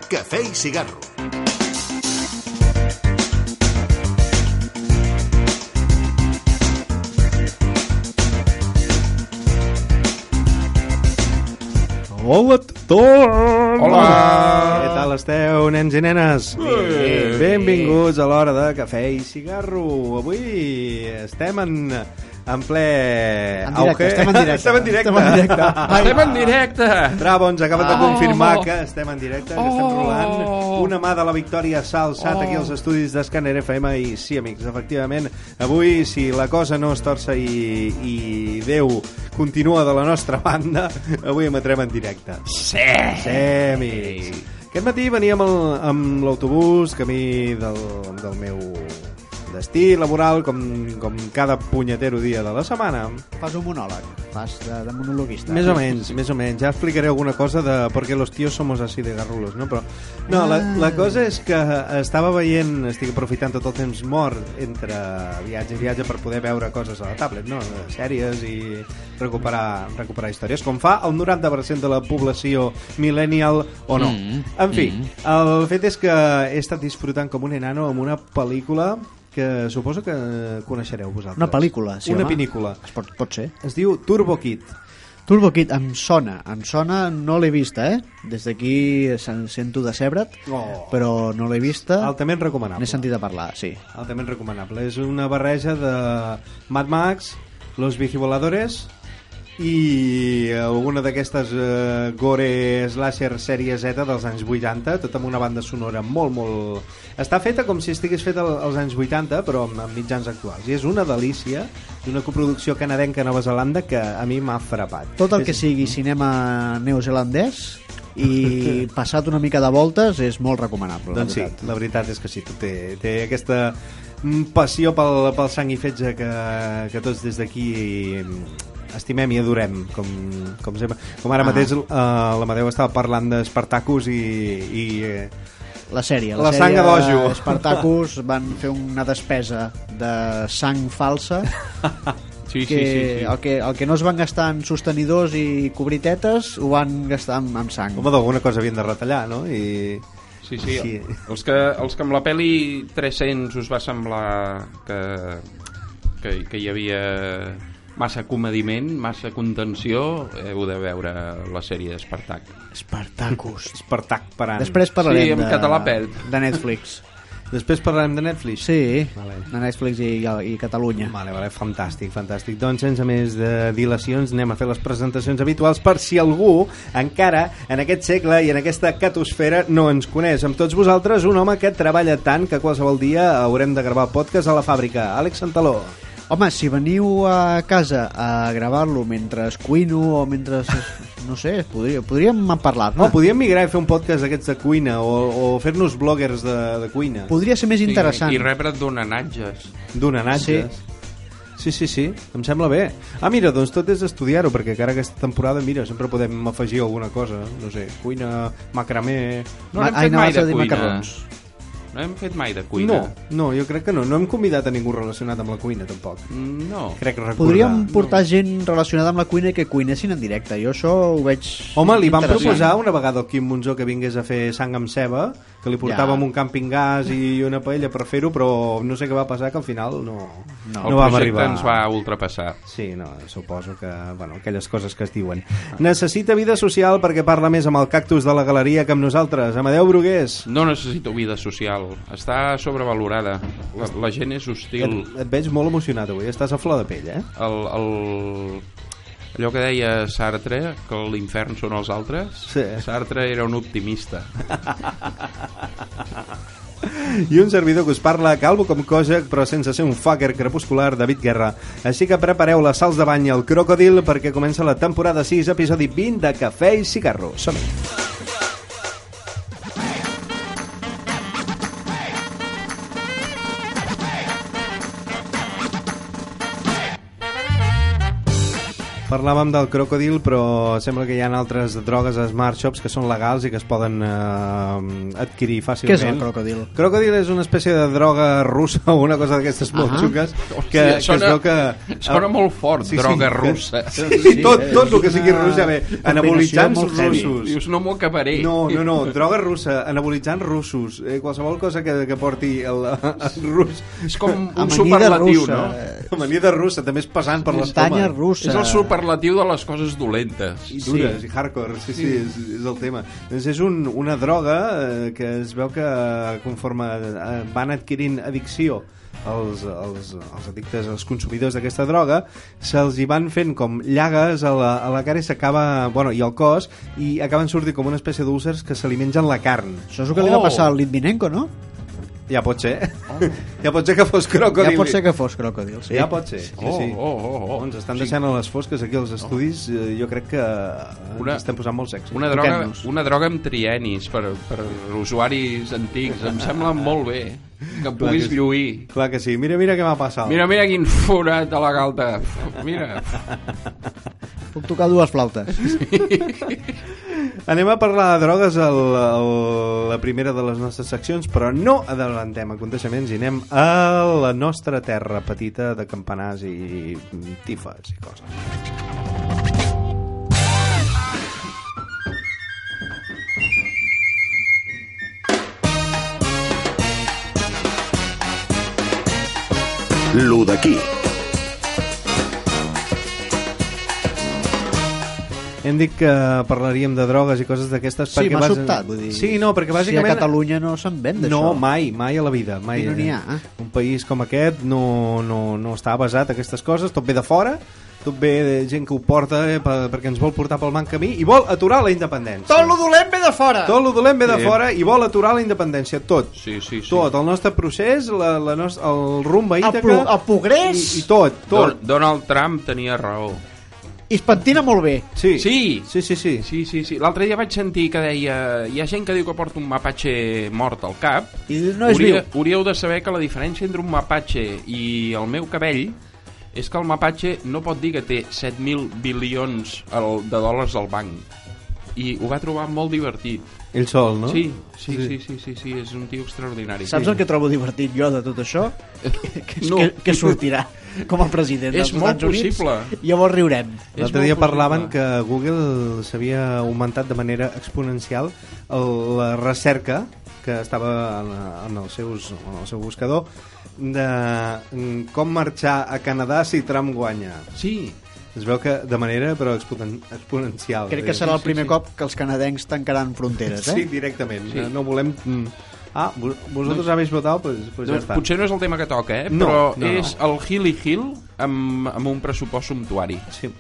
Cafè i cigarro. Hola a tothom! Hola! Què tal esteu, nens i nenes? Benvinguts a l'hora de Cafè i Cigarro. Avui estem en ple... Estem en directe. Estem en directe! Bravo, ens acaben de confirmar que estem en directe, que estem rolant. Una mà de la Victòria s'ha alçat aquí als estudis d'Escàner FM i sí, amics, efectivament, avui, si la cosa no es torça i Déu continua de la nostra banda, avui emetrem en directe. Sí! Sí, amics. Aquest matí veníem amb l'autobús, camí del meu destí laboral, com cada punyetero dia de la setmana. Fas un monòleg, fas de monologuista. Més o menys. Ja explicaré alguna cosa de per què los tíos somos así de garrulos, no? Però, no, la cosa és que estava veient, estic aprofitant tot el temps mort entre viatge i viatge per poder veure coses a la tablet, no? Sèries i recuperar històries, com fa el 90% de la població millennial o no. En fi, el fet és que he estat disfrutant com un enano amb una pel·lícula que suposo que coneixereu vosaltres. Una pel·lícula, sí, una home. pinícula. Pot ser. Es diu Turbo Kid. Turbo Kid, em sona, no l'he vista, Des d'aquí sento decebre't, però no l'he vista. Altament recomanable. N'he sentit a parlar, sí. Altament recomanable. És una barreja de Mad Max, Los Bicivoladores i alguna d'aquestes gore slasher sèrie Z dels anys 80, tot amb una banda sonora molt... Està feta com si estigués feta als anys 80, però amb mitjans actuals. I és una delícia d'una coproducció canadenca a Nova Zelanda que a mi m'ha frapat. Tot el que sigui cinema neozelandès i passat una mica de voltes és molt recomanable. Doncs sí, la veritat és que sí, té aquesta passió pel sang i fetge que tots des d'aquí estimem i adorem, com sempre. Com ara mateix l'Amadeu estava parlant d'Espartacus i la sèrie sang a dojo. Spartacus van fer una despesa de sang falsa Sí. El que no es van gastar en sostenidors i cobrir tetes ho van gastar amb sang. Home, d'alguna cosa havien de retallar, no? Sí. Els que amb la pel·li 300 us va semblar que hi havia massa comediment, massa contenció, heu de veure la sèrie Spartacus. Espartac parant. Després parlarem Sí, en català perd. de Netflix. Després parlarem de Netflix? Sí, vale. de Netflix i Catalunya. Vale, fantàstic. Doncs sense més de dilacions anem a fer les presentacions habituals per si algú encara en aquest segle i en aquesta catosfera no ens coneix. Amb tots vosaltres un home que treballa tant que qualsevol dia haurem de gravar el podcast a la fàbrica. Àlex Santaló. Home, si veniu a casa a gravar-lo mentre cuino o mentre... No sé, podríem parlar-ne. No, podríem migrar i fer un podcast d'aquests de cuina o fer-nos bloggers de cuina. Podria ser més interessant. I rebre donanatges. Donanatges. Sí, em sembla bé. Mira, doncs tot és estudiar-ho, perquè encara aquesta temporada, mira, sempre podem afegir alguna cosa. No sé, cuina, macramé... No hem fet mai de cuina. Macarrons. No hem fet mai de cuina. No, jo crec que no. No hem convidat a ningú relacionat amb la cuina, tampoc. No. Crec recordar. Podríem portar gent relacionada amb la cuina i que cuinessin en directe. Jo això ho veig... Home, li vam proposar una vegada al Quim Monzó que vingués a fer sang amb ceba, que li portàvem un càmping gas i una paella per fer-ho, però no sé què va passar, que al final no vam arribar. El projecte ens va ultrapassar. Sí, no, suposo que, aquelles coses que es diuen. Necessita vida social perquè parla més amb el cactus de la galeria que amb nosaltres. Amadeu Brugués. No necessito vida social. Està sobrevalorada. La gent és hostil. Et veig molt emocionat avui. Estàs a flor de pell, Allò que deia Sartre, que l'infern són els altres. Sí. Sartre era un optimista. I un servidor que us parla calvo com cosa, però sense ser un fucker crepuscular, David Guerra. Així que prepareu les sals de bany i el crocodil perquè comença la temporada 6, episodi 20 de Cafè i Cigarro. Som-hi. Parlàvem del crocodil, però sembla que hi ha altres drogues a Smart Shops que són legals i que es poden adquirir fàcilment. Què és el crocodil? Crocodil és una espècie de droga russa o una cosa d'aquestes molt xungues que es veu que... Sona molt fort, droga russa. Sí, tot el que sigui rus, ja ve. Anabolitzants russos. Dius, no m'ho acabaré. No, droga russa, anabolitzants russos, qualsevol cosa que porti el rus. És com un superlatiu, no? Amanida russa, també és pesant per l'estómac. Muntanya russa. És el superlatiu de les coses dolentes. I dures, i hardcore, sí, és el tema. Doncs és una droga que es veu que conforme van adquirint addicció els addictes, els consumidors d'aquesta droga, se'ls hi van fent com llagues a la cara i s'acaba, bueno, i al cos, i acaben sortint com una espècie d'úlcers que se li mengen la carn. Això és el que li va passar al Litvinenko, no? Ja pot ser. Ja pot ser que fos crocodil. Ja pot ser que fos crocodil, sí. Ja pot ser. Sí. Ens estan deixant a les fosques aquí els estudis. Jo crec que ens estem posant molt sexy. Una droga amb trienis per usuaris antics. Em sembla molt bé que puguis lluir. Clar que sí. Mira què m'ha passat. Mira quin forat a la galta. Mira. Puc tocar dues flautes. Anem a parlar de drogues a la primera de les nostres seccions, però no adelantem aconteixements i anem a la nostra terra petita de campanars i tifes i coses. Lo d'aquí. Hem dit que parlaríem de drogues i coses d'aquestes. Sí, m'ha sobtat, vull dir. Sí, no, perquè bàsicament... Si a Catalunya no se'n ven d'això. No, mai a la vida. Mai. I no n'hi ha. Un país com aquest no està basat en aquestes coses, tot ve de fora, tot ve de gent que ho porta perquè ens vol portar pel mal camí i vol aturar la independència. Tot lo dolent ve de fora! Tot lo dolent ve de fora i vol aturar la independència, tot. Sí. Tot, el nostre procés, el rumb a Ítaca... El progrés! I tot. Donald Trump tenia raó. I es pentina molt bé. Sí. L'altre dia vaig sentir que deia hi ha gent que diu que porta un mapatge mort al cap. I no és viu. Hauríeu de saber que la diferència entre un mapatge i el meu cabell és que el mapatge no pot dir que té 7.000 bilions de dòlars al banc. I ho va trobar molt divertit. Ell sol, no? Sí, és un tio extraordinari. Saps el que trobo divertit jo de tot això? Que sortirà com a president dels Estats Units. És molt possible. Llavors riurem. L'altre dia parlaven que Google s'havia augmentat de manera exponencial la recerca que estava en el seu buscador de com marxar a Canadà si Trump guanya. Sí. Es veu que de manera però exponencial. Crec que serà el primer cop que els canadencs tancaran fronteres, Sí, directament. Sí. No volem... vosaltres habéis votado, pues ja està. Potser no és el tema que toca, però és el Hilly Hill amb un pressupost sumptuari.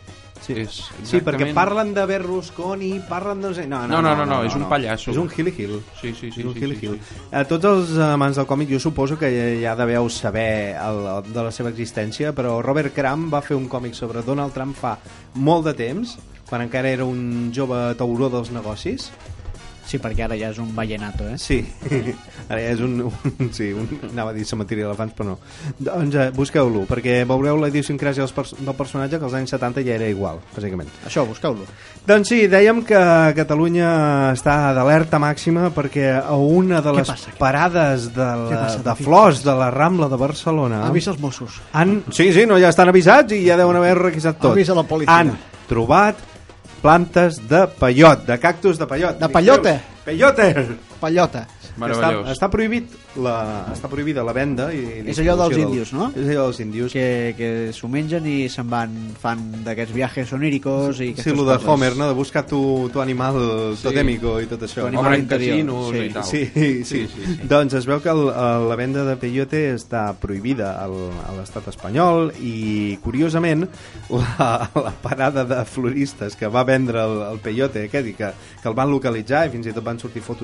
Sí, perquè parlen de Berlusconi, parlen de... No, és un pallasso. És un Hilly Hill. Sí. A tots els amants del còmic, jo suposo que ja deveu saber de la seva existència, però Robert Crumb va fer un còmic sobre Donald Trump fa molt de temps, quan encara era un jove tauró dels negocis. Sí, perquè ara ja és un vallenato, Sí, ara ja és anava a dir cementiri d'elefants, però no. Doncs busqueu-lo, perquè veureu la idiosincràsia del personatge que als anys 70 ja era igual, bàsicament. Això, busqueu-lo. Doncs sí, dèiem que Catalunya està d'alerta màxima perquè a una de les parades de flors de la Rambla de Barcelona... Avisa els Mossos. Sí, no, ja estan avisats i ja deuen haver requisat tot. Avisa la policia. Han trobat plantes de peyot, de cactus de peyot. De peyote. Peyota. Meravellós. Està prohibida la venda. És allò dels índios, no? És allò dels índios. Que s'ho mengen i se'n fan d'aquests viajes oníricos i sí, el de Homer, no? De buscar tu animal totèmico i tot això. Obren casinos i tal. Sí. Doncs es veu que la venda de peyote està prohibida a l'estat espanyol i, curiosament, la parada de floristes que va vendre el peyote aquest i que el van localitzar i fins i tot van sortir fotos als diaris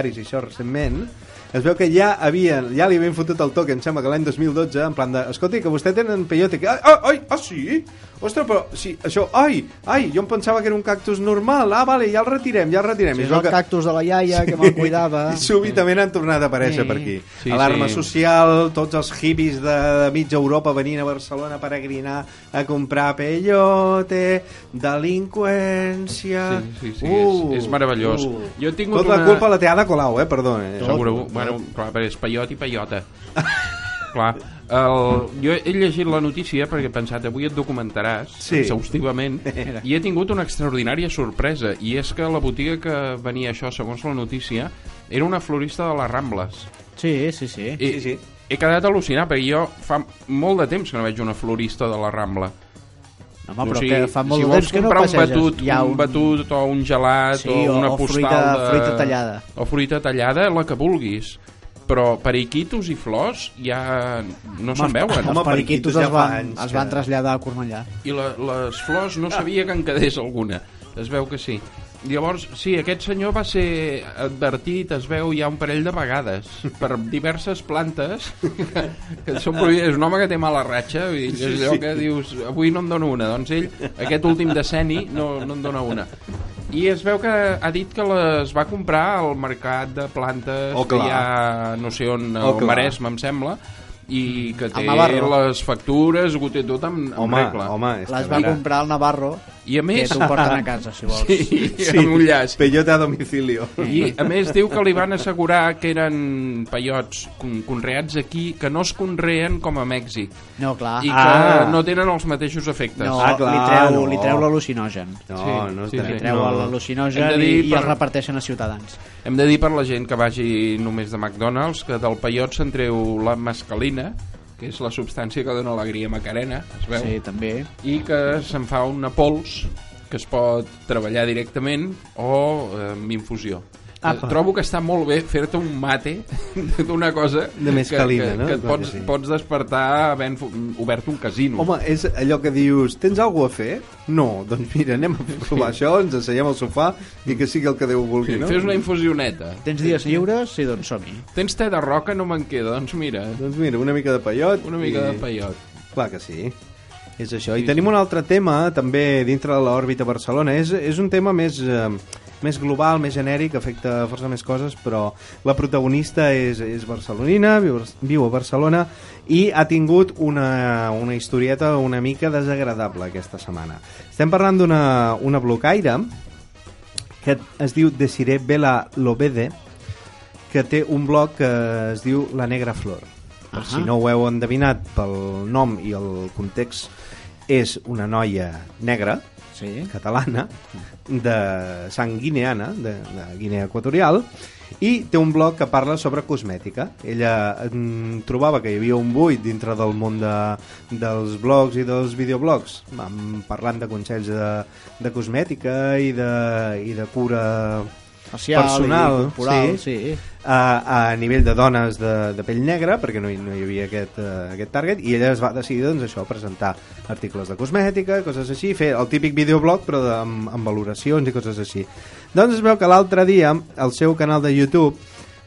comentaris i això recentment, es veu que ja li havien fotut el toque, em sembla que l'any 2012, en plan de, escolta, que vostè tenen peyote, sí? Ostres, però, sí, això, jo em pensava que era un cactus normal, vale, ja el retirem. Sí, és el cactus de la iaia que me'l cuidava. I súbitament han tornat a aparèixer per aquí. Sí, alarma social, tots els hippies de mitja Europa venint a Barcelona a peregrinar a comprar peyote, delinqüència... Sí, és meravellós. Jo he tingut la culpa la té Ada Colau, perdó. Segur, bueno, clar, perquè és peyot i peyota. Clar, jo he llegit la notícia perquè he pensat, avui et documentaràs exhaustivament, i he tingut una extraordinària sorpresa, i és que la botiga que venia això, segons la notícia, era una florista de les Rambles. Sí. He quedat al·lucinat, perquè jo fa molt de temps que no veig una florista de la Rambla. Home, però que fa molt de temps que no passeges. Un batut o un gelat o una postal de... fruita tallada. O fruita tallada, la que vulguis. Però periquitos i flors ja no se'n veuen. Els periquitos es van traslladar a Cornellà. I les flors no sabia que en quedés alguna. Es veu que sí. Llavors, sí, aquest senyor va ser advertit, es veu ja un parell de vegades, per diverses plantes que són prohibides. És un home que té mala ratxa, i és allò que dius, avui no en dono una. Doncs ell, aquest últim decenni, no en dona una. I es veu que ha dit que les va comprar al mercat de plantes que hi ha, no sé on, al Maresme, em sembla, i que té les factures, ho té tot en regla. Les va comprar al Navarro, i a més, que t'ho porten a casa, si vols. Sí, amb un llaç. Peyote a domicilio. I a més diu que li van assegurar que eren peyots conreats aquí, que no es conreen com a Mèxic. No, clar. I que no tenen els mateixos efectes. No, li treu l'al·lucinogen. Li treu l'al·lucinogen i el reparteixen a ciutadans. Hem de dir per la gent que vagi només de McDonald's que del peyot se'n treu la mescalina, que és la substància que dona alegria macarena, es veu. Sí, també. I que se'n fa una pols que es pot treballar directament o amb infusió. Trobo que està molt bé fer-te un mate d'una cosa de mescalina, que pots despertar havent obert un casino. Home, és allò que dius, tens alguna a fer? No, doncs mira, anem a provar això, ens asseiem al sofà i que sigui el que Déu vulgui, no? Fes una infusioneta. Tens dies lliures? Sí, doncs som-hi. Tens te de roca? No me'n queda, doncs mira. Doncs mira, una mica de peyot. Una mica de peyot. Clar que sí. És això. I tenim un altre tema, també dintre de l'òrbita Barcelona. És un tema més global, més genèric, afecta força més coses, però la protagonista és barcelonina, viu a Barcelona i ha tingut una historieta una mica desagradable aquesta setmana. Estem parlant d'una blocaire que es diu Desiree Bela Lobede, que té un blog que es diu La Negra Flor. Per si no ho heu endevinat pel nom i el context, és una noia negra, catalana, de sang guineana, de Guinea Equatorial, i té un blog que parla sobre cosmètica. Ella trobava que hi havia un buit dintre del món dels blogs i dels videoblogs, parlant de consells de cosmètica i de cura facial personal, corporal, a nivell de dones de pell negra, perquè no hi havia aquest target, i ella es va decidir presentar articles de cosmètica, coses així, fer el típic videoblog però amb valoracions i coses així. Doncs es veu que l'altre dia al seu canal de YouTube,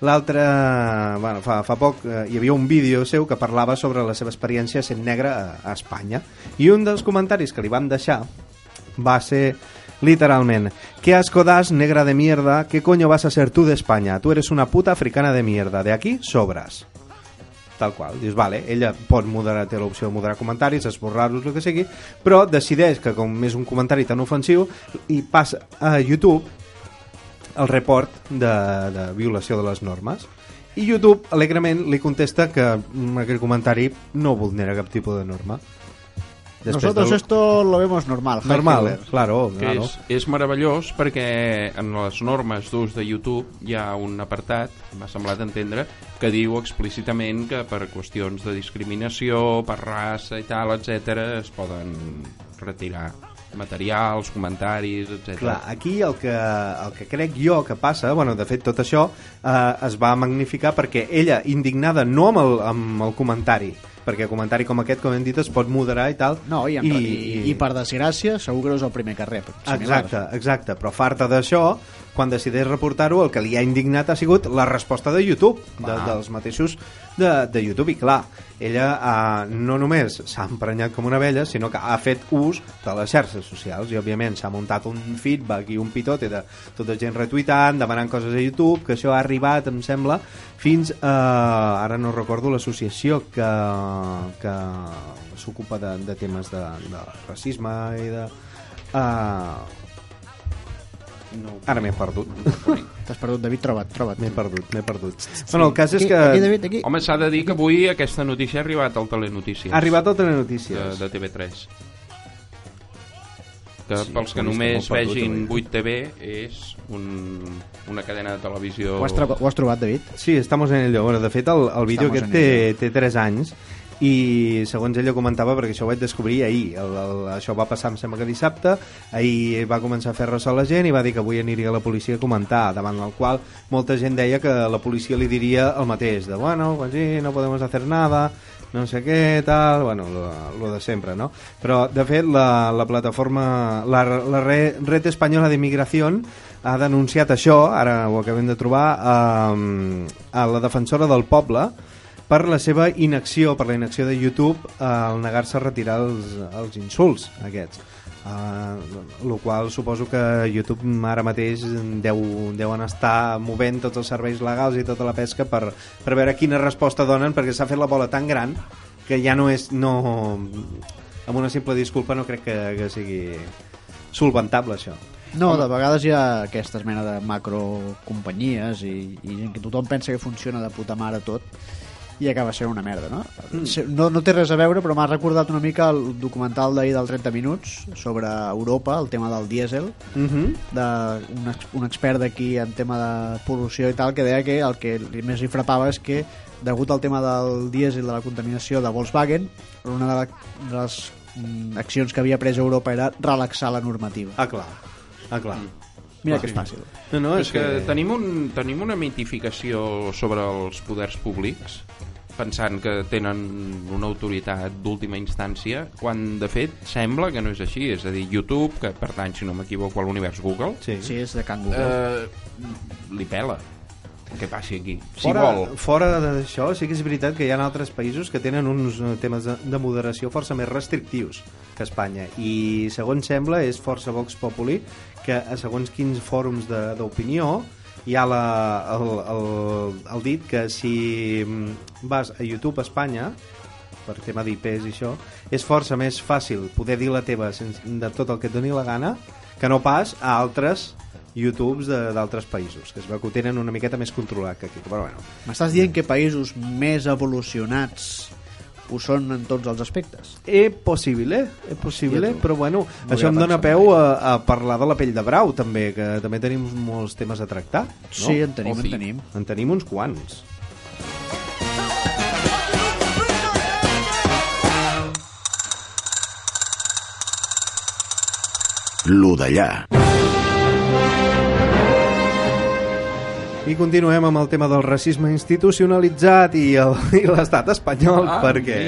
fa poc hi havia un vídeo seu que parlava sobre la seva experiència sent negra a Espanya, i un dels comentaris que li van deixar va ser literalmente: qué asco das, negra de mierda, qué coño vas a ser tú de España, tú eres una puta africana de mierda, de aquí sobras. Tal qual, dius, vale, ella pot moderar, té l'opció de moderar comentaris, esborrar-los, el que sigui, però decideix que com és un comentari tan ofensiu, i passa a YouTube el report de violació de les normes, i YouTube alegrement li contesta que aquell comentari no vulnera cap tipus de norma. Nosotros esto lo vemos normal. Claro. És meravellós perquè en les normes d'ús de YouTube hi ha un apartat, m'ha semblat entendre, que diu explícitament que per qüestions de discriminació, per raça i tal, etc, es poden retirar materials, comentaris, etc. Clar, aquí el que crec jo que passa, de fet tot això es va magnificar perquè ella, indignada no amb el comentari, perquè comentari com aquest, com hem dit, es pot moderar i tal. No, i per desgràcia segur que no és el primer que rep. Exacte, però farta d'això quan decideix reportar-ho, el que li ha indignat ha sigut la resposta de YouTube, dels mateixos de YouTube. I clar, ella no només s'ha emprenyat com una vella, sinó que ha fet ús de les xarxes socials i òbviament s'ha muntat un feedback i un pitote de tota gent retuitant, demanant coses a YouTube, que això ha arribat, em sembla, fins a, ara no recordo l'associació que s'ocupa de temes de racisme i de... No. Ara m'he perdut. T'has perdut, David? Troba't. M'he perdut. Sí. Bueno, el cas és que... Aquí, David, aquí. Home, s'ha de dir que avui aquesta notícia ha arribat al Telenotícies. Ha arribat al Telenotícies. De TV3. Que sí, pels que només vegin 8TV és una cadena de televisió... Ho has trobat, David? Sí, estamos en ello. Bueno, de fet, el vídeo aquest té 3 anys i segons ella comentava, perquè això ho vaig descobrir ahir, això va passar em sembla que dissabte, ahir va començar a fer ressò a la gent i va dir que avui aniria a la policia a comentar, davant del qual molta gent deia que la policia li diria el mateix, de bueno, pues sí, no podemos hacer nada, no sé què, tal, bueno, lo de sempre, no? Però, de fet, la plataforma, la Red Española de Migración ha denunciat això, ara ho acabem de trobar, a la defensora del poble, per la seva inacció, per la inacció de YouTube al negar-se a retirar els insults aquests. El qual suposo que YouTube ara mateix deuen estar movent tots els serveis legals i tota la pesca per veure quina resposta donen, perquè s'ha fet la bola tan gran que ja no és... amb una simple disculpa no crec que sigui solventable això. No, de vegades hi ha aquesta mena de macrocompanyies i gent que tothom pensa que funciona de puta mare tot i acaba sent una merda, no? No té res a veure, però m'ha recordat una mica el documental d'ahir del 30 minuts sobre Europa, el tema del dièsel, d'un expert d'aquí en tema de pol·lució i tal, que deia que el que més li frapava és que, degut al tema del dièsel, de la contaminació de Volkswagen, una de les accions que havia pres Europa era relaxar la normativa. Clar. Mira que és fàcil. No, és que tenim una mitificació sobre els poders públics, pensant que tenen una autoritat d'última instància, quan de fet sembla que no és així. És a dir, YouTube, que pertany, si no m'equivoco, a l'univers Google, sí, és de Can Google, li pela què passi aquí. Fora d'això, sí que és veritat que hi ha altres països que tenen uns temes de moderació força més restrictius que Espanya, i segons sembla és força Vox Populi que a segons quins fòrums d'opinió hi ha el dit que si vas a YouTube Espanya, per tema d'IPs i això, és força més fàcil poder dir la teva de tot el que et doni la gana que no pas a altres YouTubes d'altres països, que es veu que ho tenen una miqueta més controlat que aquí. Però bueno. M'estàs dient que països més evolucionats ho són en tots els aspectes? És possible, però bueno, això em dona peu a parlar de la pell de brau també, que també tenim molts temes a tractar, no? Sí, en tenim. En tenim uns quants. Lo d'allà. I continuem amb el tema del racisme institucionalitzat i l'estat espanyol, perquè...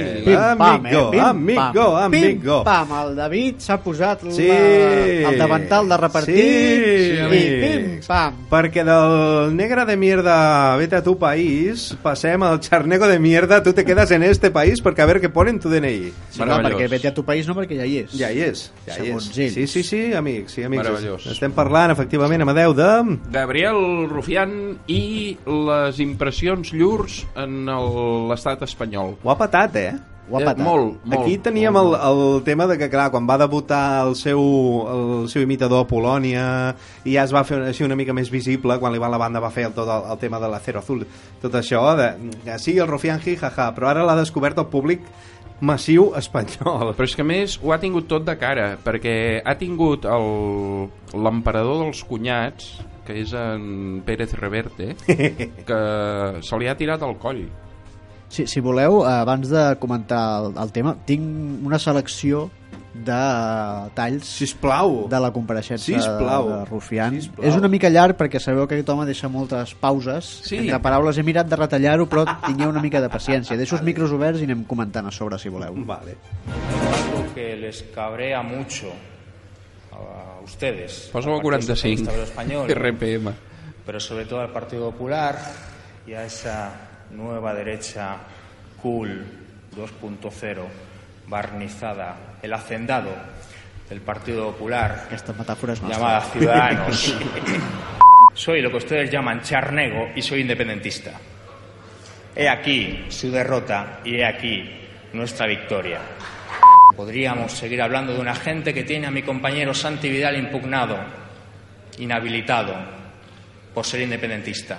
Amigo. Pam, el David s'ha posat el davantal de repartit i pim-pam. Perquè del negre de mierda vete a tu país, passem al charnego de mierda, tu te quedas en este país perquè a veure què ponen tu DNI. Sí, no, perquè vete a tu país no, perquè ja hi és. Ja hi és. Segons ells. Sí, amics. Estem parlant, efectivament, Amadeu, de... Gabriel Rufián i les impressions llurs en l'estat espanyol. Ho ha patat, Ho ha patat. Molt. Aquí teníem el tema de que, clar, quan va debutar el seu imitador a Polònia i ja es va fer així una mica més visible, quan la banda va fer tot el tema de l'Acero Azul, tot això, sí, el Rufián, jaja, però ara l'ha descobert el públic massiu espanyol. Però és que a més ho ha tingut tot de cara, perquè ha tingut l'emperador dels cunyats, que és en Pérez Reverte, que se li ha tirat al coll. Si voleu, abans de comentar el tema, tinc una selecció de talls de la compareixença de Rufián. És una mica llarg perquè sabeu que aquest home deixa moltes pauses entre paraules. He mirat de retallar-ho, però tingueu una mica de paciència. Deixo els micros oberts i anem comentant a sobre, si voleu. Vale. Algo que les cabrea mucho a ustedes, Posa-ho a Partido 45 Socialista Obrero Español, RPM, pero sobre todo al Partido Popular y a esa nueva derecha cool 2.0 barnizada, el hacendado del Partido Popular, Esta metáfora es nostra. llamada Ciudadanos. Soy lo que ustedes llaman charnego y soy independentista. He aquí su derrota y he aquí nuestra victoria. Podríamos seguir hablando de una gente que tiene a mi compañero Santi Vidal impugnado, inhabilitado por ser independentista,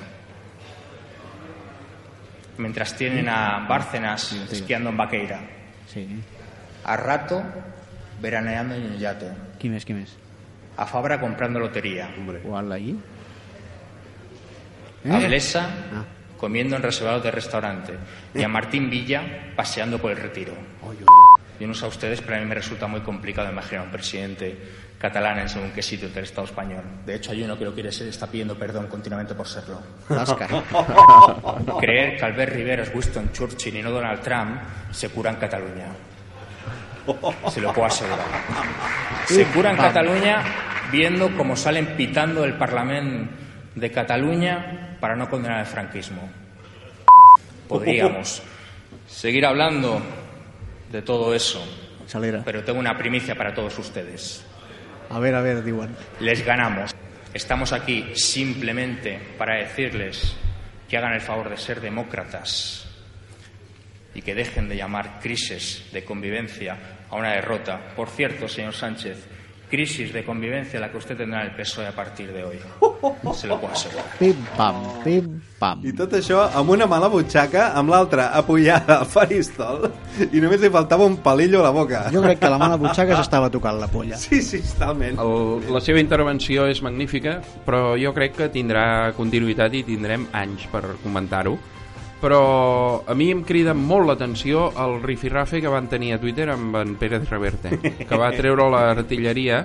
mientras tienen a Bárcenas esquiando en Vaqueira, Sí. a Rato veraneando en un yate, Qui més? a Fabra comprando lotería, Igual ahí? a Blesa Ah. comiendo en reservados de restaurante y a Martín Villa paseando por el Retiro. Yo no sé a ustedes, pero a mí me resulta muy complicado imaginar a un presidente catalán en según qué sitio del Estado español. De hecho, hay uno que lo quiere ser y está pidiendo perdón continuamente por serlo. Oscar. Creer que Albert Rivera es Winston Churchill y no Donald Trump se cura en Cataluña. Se lo puedo asegurar. Se cura en Cataluña viendo cómo salen pitando del Parlamento de Cataluña para no condenar el franquismo. Podríamos seguir hablando de todo eso, Accelera. pero tengo una primicia para todos ustedes. A ver, diuen. Les ganamos. Estamos aquí simplemente para decirles que hagan el favor de ser demócratas y que dejen de llamar crisis de convivencia a una derrota. Por cierto, señor Sánchez, crisis de convivencia la que usted tendrá en el PSOE a partir de hoy. Se lo puedo asegurar. Pim, pam. I tot això amb una mala butxaca, amb l'altra apoyada al faristol, i només li faltava un palillo a la boca. Jo crec que la mala butxaca s'estava tocant la polla. Sí, totalment. La seva intervenció és magnífica, però jo crec que tindrà continuïtat i tindrem anys per comentar-ho. Però a mi em crida molt l'atenció el rifirrafe que van tenir a Twitter amb en Pérez Reverte, que va treure l'artilleria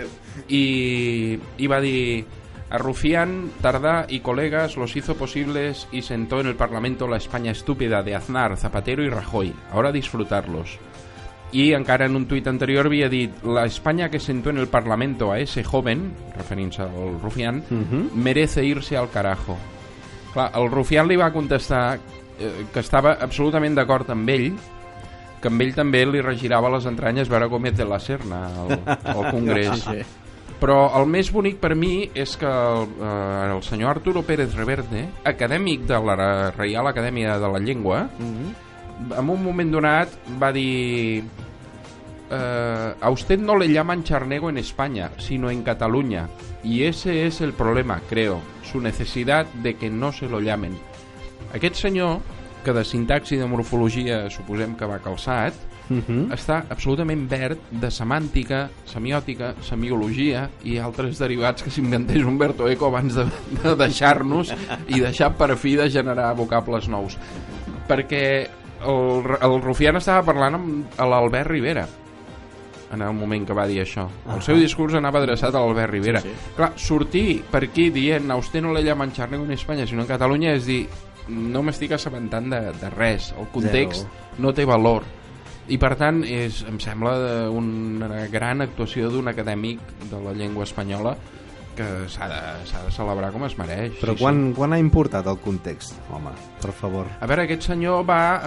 y va dir: a Rufián, Tardá y colegas los hizo posibles y sentó en el Parlamento la España estúpida de Aznar, Zapatero y Rajoy. Ahora disfrutarlos. Y encara en un tuit anterior havia dit: la España que sentó en el Parlamento a ese joven, referint-se al Rufián, merece irse al carajo. Clar, el Rufián li va contestar que estava absolutament d'acord amb ell, que amb ell també li regirava les entranyes veure com té la Serna al Congrés. Sí. Però el més bonic per mi és que el senyor Arturo Pérez Reverte, acadèmic de la Reial Acadèmia de la Llengua, en un moment donat va dir: a usted no le llaman charnego en España, sino en Cataluña, y ese es el problema, creo, su necesidad de que no se lo llamen. Aquest senyor, que de sintaxi i de morfologia suposem que va calçat, està absolutament verd de semàntica, semiòtica, semiologia i altres derivats que s'inventés Umberto Eco abans de deixar-nos i deixar per fi de generar vocables nous. Perquè el Rufián estava parlant amb l'Albert Rivera en el moment que va dir això. El seu discurs anava adreçat a l'Albert Rivera. Sí. Clar, sortir per aquí dient: a usted no le llaman charnego en Espanya sinó en Catalunya, és dir, no m'estic assabentant de res. El context no té valor. I per tant em sembla una gran actuació d'un acadèmic de la llengua espanyola que s'ha de celebrar com es mereix. Però quan ha importat el context, home, per favor? A veure, aquest senyor va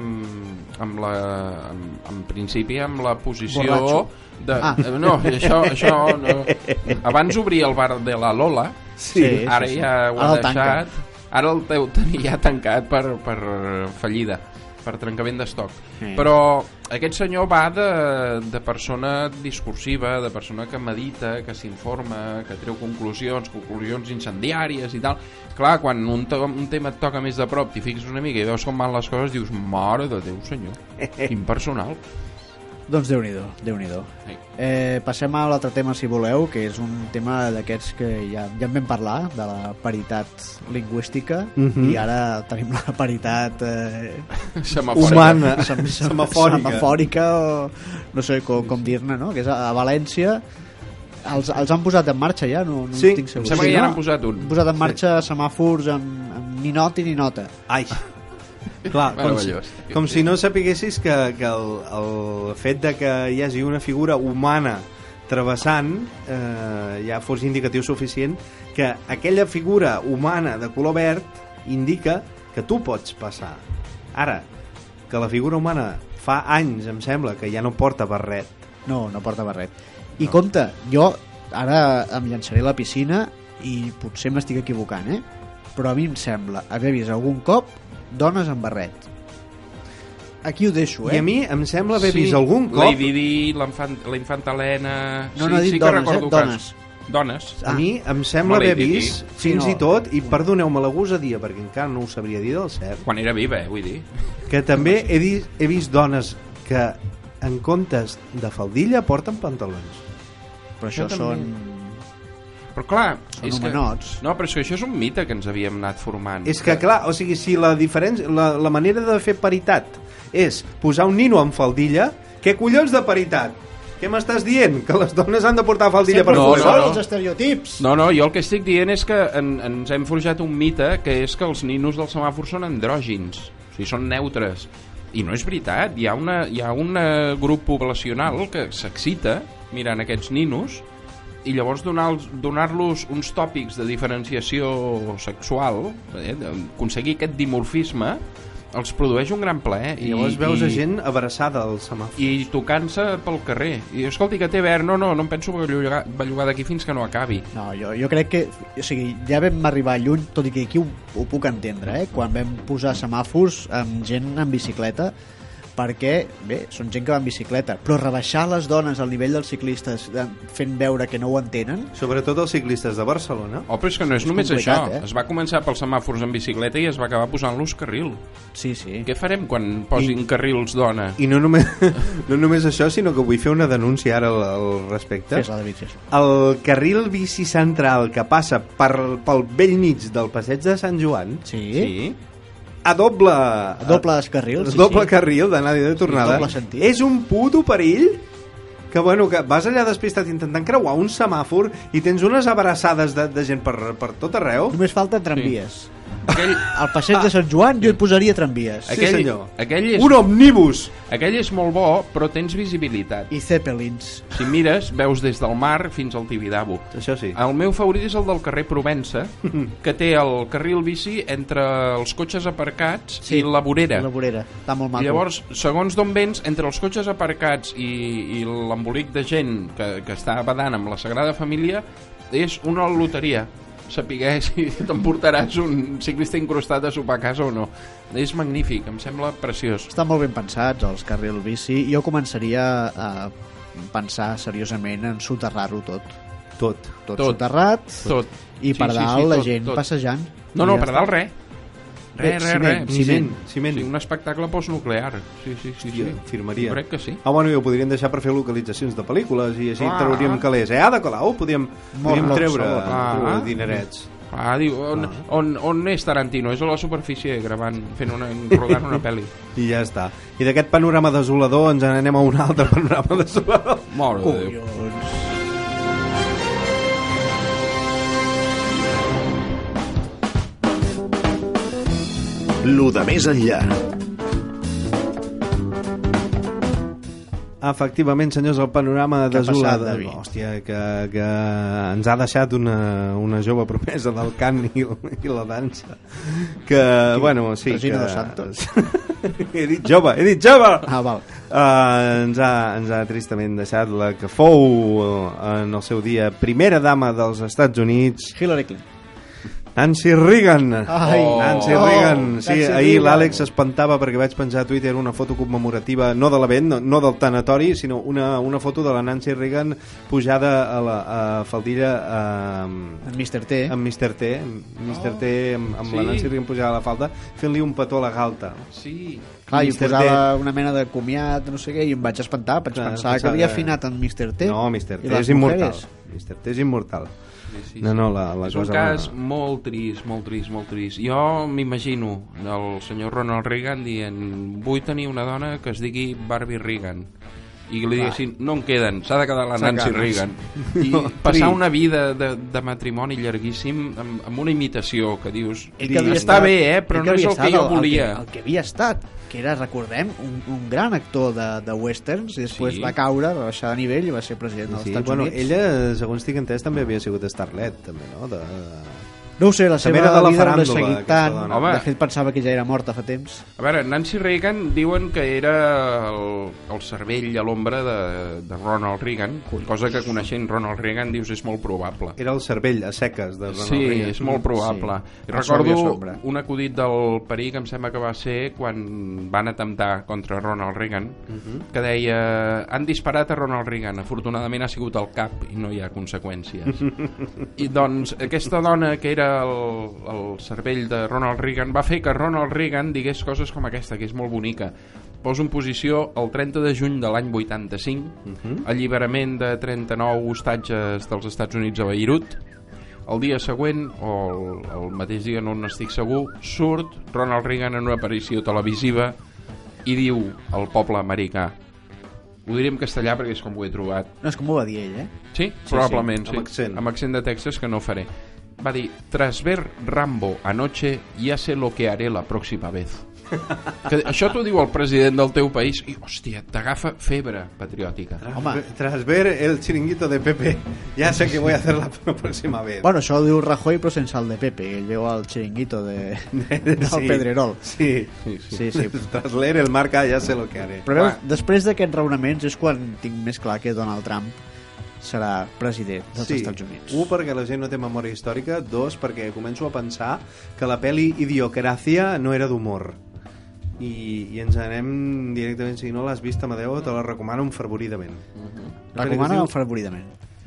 en principi amb la posició de... No, això no. Abans obria el bar de la Lola, ara ja ho ha deixat, ara el tenia ja tancat per fallida, per trencament d'estoc. Però aquest senyor va de persona discursiva, de persona que medita, que s'informa, que treu conclusions incendiàries i tal. Clar, quan un tema et toca més de prop, t'hi fixes una mica i veus com van les coses, dius: mare de Déu, senyor, quin personal. Doncs Déu-n'hi-do. Sí. Passem a l'altre tema, si voleu, que és un tema d'aquests que ja en vam parlar, de la paritat lingüística, i ara tenim la paritat humana, semafòrica, o no sé com dir-ne, no? Que és a València. Els han posat en marxa ja? No sí, estic segur. Em sembla que ja n'han posat un. Han posat en marxa semàfors amb ni noti ni nota. Ai, clar, com si no sapiguessis que el fet de que hi hagi una figura humana travessant ja fos indicatiu suficient que aquella figura humana de color verd indica que tu pots passar. Ara, que la figura humana fa anys, em sembla, que ja no porta barret. No porta barret. I compte, jo ara em llançaré a la piscina i potser m'estic equivocant, però a mi em sembla haver vist algun cop dones amb barret. Aquí ho deixo, I a mi em sembla haver vist algun cop... Lady Di, la infanta Helena... No he dit dones, dones. Dones. A mi em sembla haver vist, fins i tot, i perdoneu-me la gosadia, perquè encara no ho sabria dir del cert... Quan era viva, vull dir. Que també he vist dones que, en comptes de faldilla, porten pantalons. Però això són... Però clar, són homenots. No, però això és un mite que ens havíem anat formant. És que clar, o sigui, si la diferència, la manera de fer paritat és posar un nino amb faldilla, què collons de paritat? Què m'estàs dient? Que les dones han de portar faldilla per poder? No, els estereotips. No, jo el que estic dient és que ens hem forjat un mite que és que els ninos del semàfor són andrògins, o sigui, són neutres. I no és veritat, hi ha un grup poblacional que s'excita mirant aquests ninos i llavors donar-los uns tòpics de diferenciació sexual, aconseguir aquest dimorfisme, els produeix un gran plaer. I llavors veus gent abraçada al semàfor. I tocant-se pel carrer. I escolti, que té verd. No em penso bellugar d'aquí fins que no acabi. No, jo crec que... O sigui, ja vam arribar lluny, tot i que aquí ho puc entendre, quan vam posar semàfors amb gent en bicicleta, perquè, bé, són gent que va en bicicleta, però rebaixar les dones al nivell dels ciclistes fent veure que no ho entenen... Sobretot els ciclistes de Barcelona. Però és que no és només això. Es va començar pels semàfors en bicicleta i es va acabar posant-los carril. Sí. Què farem quan posin carrils dona? I no només això, sinó que vull fer una denúncia ara al respecte. Fes-la, David, fes-la. El carril bici central que passa pel vell mig del passeig de Sant Joan... Sí. A doble carril, carril d'anada i de tornada, és un puto perill que, bueno, que vas allà despistat intentant creuar un semàfor i tens unes abraçades de gent per tot arreu. Només falten tramvies. Al passeig de Sant Joan jo hi posaria tramvies. Sí, senyor. Un òmnibus. Aquell és molt bo, però tens visibilitat. I zeppelins. Si mires, veus des del mar fins al Tibidabo. Això sí. El meu favorit és el del carrer Provença, que té el carril bici entre els cotxes aparcats i la vorera. La vorera, està molt maco. I llavors, segons d'on vens, entre els cotxes aparcats i l'embolic de gent que està badant amb la Sagrada Família, és una loteria. Sapiguer si t'emportaràs un ciclista incrustat a sopar a casa o no. És magnífic, em sembla preciós. Estan molt ben pensats els carrils bici. Jo començaria a pensar seriosament en soterrar-ho tot. Tot soterrat. Tot. I per dalt la gent passejant. No, per dalt res. Ciment. Sí, un espectacle postnuclear. Sí. Firmaria. Jo crec que sí. Bueno, i ho podríem deixar per fer localitzacions de pel·lícules i així trauríem calés. Ada Colau, podíem treure dinerets. Diu, on és Tarantino? És a la superfície rodant una pel·li. I ja està. I d'aquest panorama desolador ens anem a un altre panorama desolador. Mare de Déu. Lo de més enllà. Efectivament, senyors, el panorama desolador. Hòstia, que ens ha deixat una jove promesa del cant i la dansa. Que, bueno, sí, Regina dos Santos. He dit jove! Val. Ens ha tristament deixat la que fou en el seu dia primera dama dels Estats Units, Hillary Clinton. Nancy Reagan. Nancy Reagan. Sí, ahir l'Àlex s'espantava perquè vaig penjar a Twitter una foto commemorativa, no de l'event, no del tanatori, sinó una foto de la Nancy Reagan pujada a faldilla amb Mr. T. Amb Mr. T, amb la Nancy Reagan pujada a la falda, fent-li un petó a la galta. Sí. Clar, i posava una mena de comiat, no sé què, i em vaig espantar, pensava que havia afinat en Mr. T. No, Mr. T és immortal. Mr. T és immortal. Sí. No, la és un cas molt trist. Jo m'imagino el senyor Ronald Reagan dient: vull tenir una dona que es digui Barbie Reagan, i li diguessin no en queden, s'ha de quedar la Nancy Reagan i passar una vida de matrimoni llarguíssim amb una imitació que dius està bé, però no és el que jo volia. El que havia estat, que era, recordem, un gran actor de westerns, i després va caure, va baixar de nivell i va ser president dels Estats Units. Ella, segons tinc entès, també havia sigut Starlet, també, no? No ho sé, la seva vida no l'he seguit tant. Home. De fet, pensava que ja era morta fa temps. A veure, Nancy Reagan diuen que era el cervell a l'ombra de Ronald Reagan, cosa que coneixent Ronald Reagan dius és molt probable. Era el cervell a seques de Ronald Reagan. Sí, és molt probable. I recordo un acudit del Peric, em sembla que va ser quan van atemptar contra Ronald Reagan, que deia han disparat a Ronald Reagan, afortunadament ha sigut al cap i no hi ha conseqüències. I doncs aquesta dona que era el cervell de Ronald Reagan va fer que Ronald Reagan digués coses com aquesta, que és molt bonica. Poso en posició el 30 de juny de l'any 85, alliberament de 39 hostatges dels Estats Units a Beirut. El dia següent, o el mateix dia, no n'estic segur, surt Ronald Reagan en una aparició televisiva i diu al poble americà, ho diré en castellà perquè és com ho he trobat. No, és com ho va dir ell, Sí, probablement, sí. Amb accent de Texas, que no faré. Va dir, tras ver Rambo anoche, ya sé lo que haré la próxima vez. Que això t'ho diu el president del teu país i, hòstia, t'agafa febre patriòtica. Tras ver el chiringuito de Pepe, ya sé que voy a hacer la próxima vez. Bueno, això ho diu Rajoy, però sense el de Pepe. Ell veu el chiringuito del Pedrerol. Sí. Tras leer el marca, ya sé lo que haré. Però veus, després d'aquests raonaments és quan tinc més clar que Donald Trump serà president dels Estats Units. 1, perquè la gent no té memòria històrica. 2, perquè començo a pensar que la pel·li Idiocràcia no era d'humor. I ens anem directament, si no l'has vist, Amadeu, te la recomano enfervoridament. Recomano enfervoridament.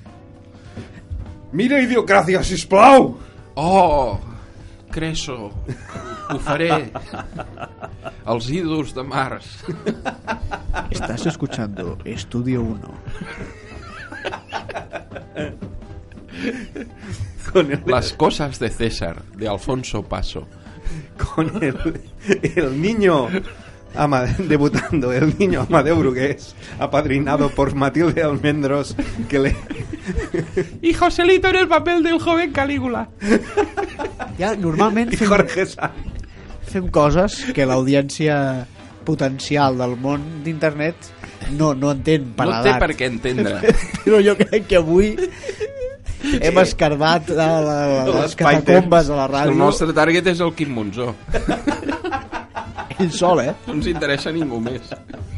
Mira Idiocràcia, sisplau! Oh, Creso, ho faré. Els ídols de març. Estás escuchando Estudio 1. Las cosas de César, de Alfonso Paso. Con el niño debutando, el niño Amadeu Brugués, apadrinado por Matilde Almendros, que le... Y Joselito en el papel del joven Calígula. Ja, normalment fem coses que l'audiència potencial del món d'internet no entén per l'edat. No té per què entendre. Però jo crec que avui hem escarbat les catacombes a la ràdio. El nostre target és el Quim Monzó. Ell sol, No ens interessa ningú més.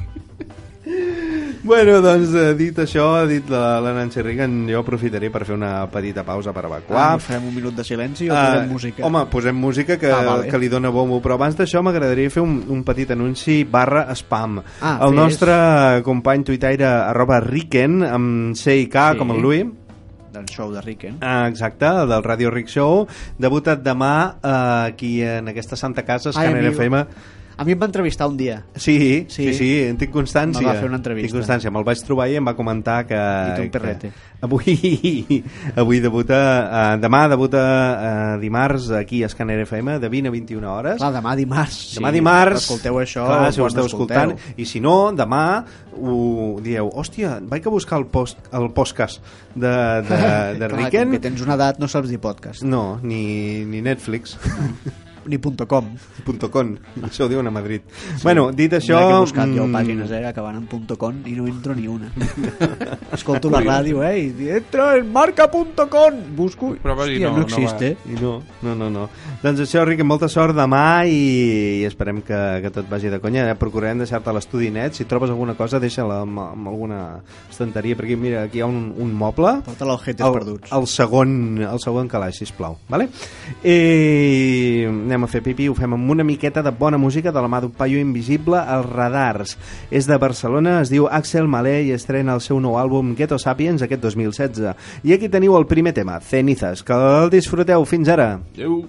Bueno, doncs, dit això, dit la Nancy Reagan, jo aprofitaré per fer una petita pausa per evacuar. Farem un minut de silenci o posem música? Home, posem música que li dona bombo, però abans d'això m'agradaria fer un petit anunci /spam. El nostre company tuitaire @Riken, amb C i K, com el Louis, del show de Riken. Exacte, del Radio Rick Show, debutat demà aquí en aquesta santa casa, Scanner FM. A mi em va entrevistar un dia. Sí, en tinc constància. Me va fer una entrevista. Tinc constància, me'l vaig trobar i em va comentar que... I té un perrete. Avui debuta, demà debuta dimarts aquí a Scanner FM de 20 a 21 hores. Clar, demà dimarts. Demà dimarts. Escolteu això. Clar, si ho esteu escoltant. I si no, demà ho dieu, hòstia, vaig a buscar el podcast de Riken. Que tens una edat, no saps dir podcast. No, ni Netflix. Ni .com. Això ho diuen a Madrid. Bueno, dit això... Mira que he buscat jo pàgines que van en .com i no entro ni una. Escolto la ràdio, i entra en marca.com. Busco... Hòstia, no existe. No. Doncs això, Rick, molta sort demà i esperem que tot vagi de conya. Procurarem deixar-te l'estudi net. Si trobes alguna cosa, deixa-la amb alguna estanteria, perquè mira, aquí hi ha un moble. Porta l'objetes perduts. El segon calaix, sisplau. Vale? Anem a fer pipí, ho fem amb una miqueta de bona música de la mà d'un paio invisible, els Radars. És de Barcelona, es diu Axel Malé i estrena el seu nou àlbum Ghetto Sapiens aquest 2016. I aquí teniu el primer tema, Cenizas. Que el disfruteu. Fins ara. Adéu.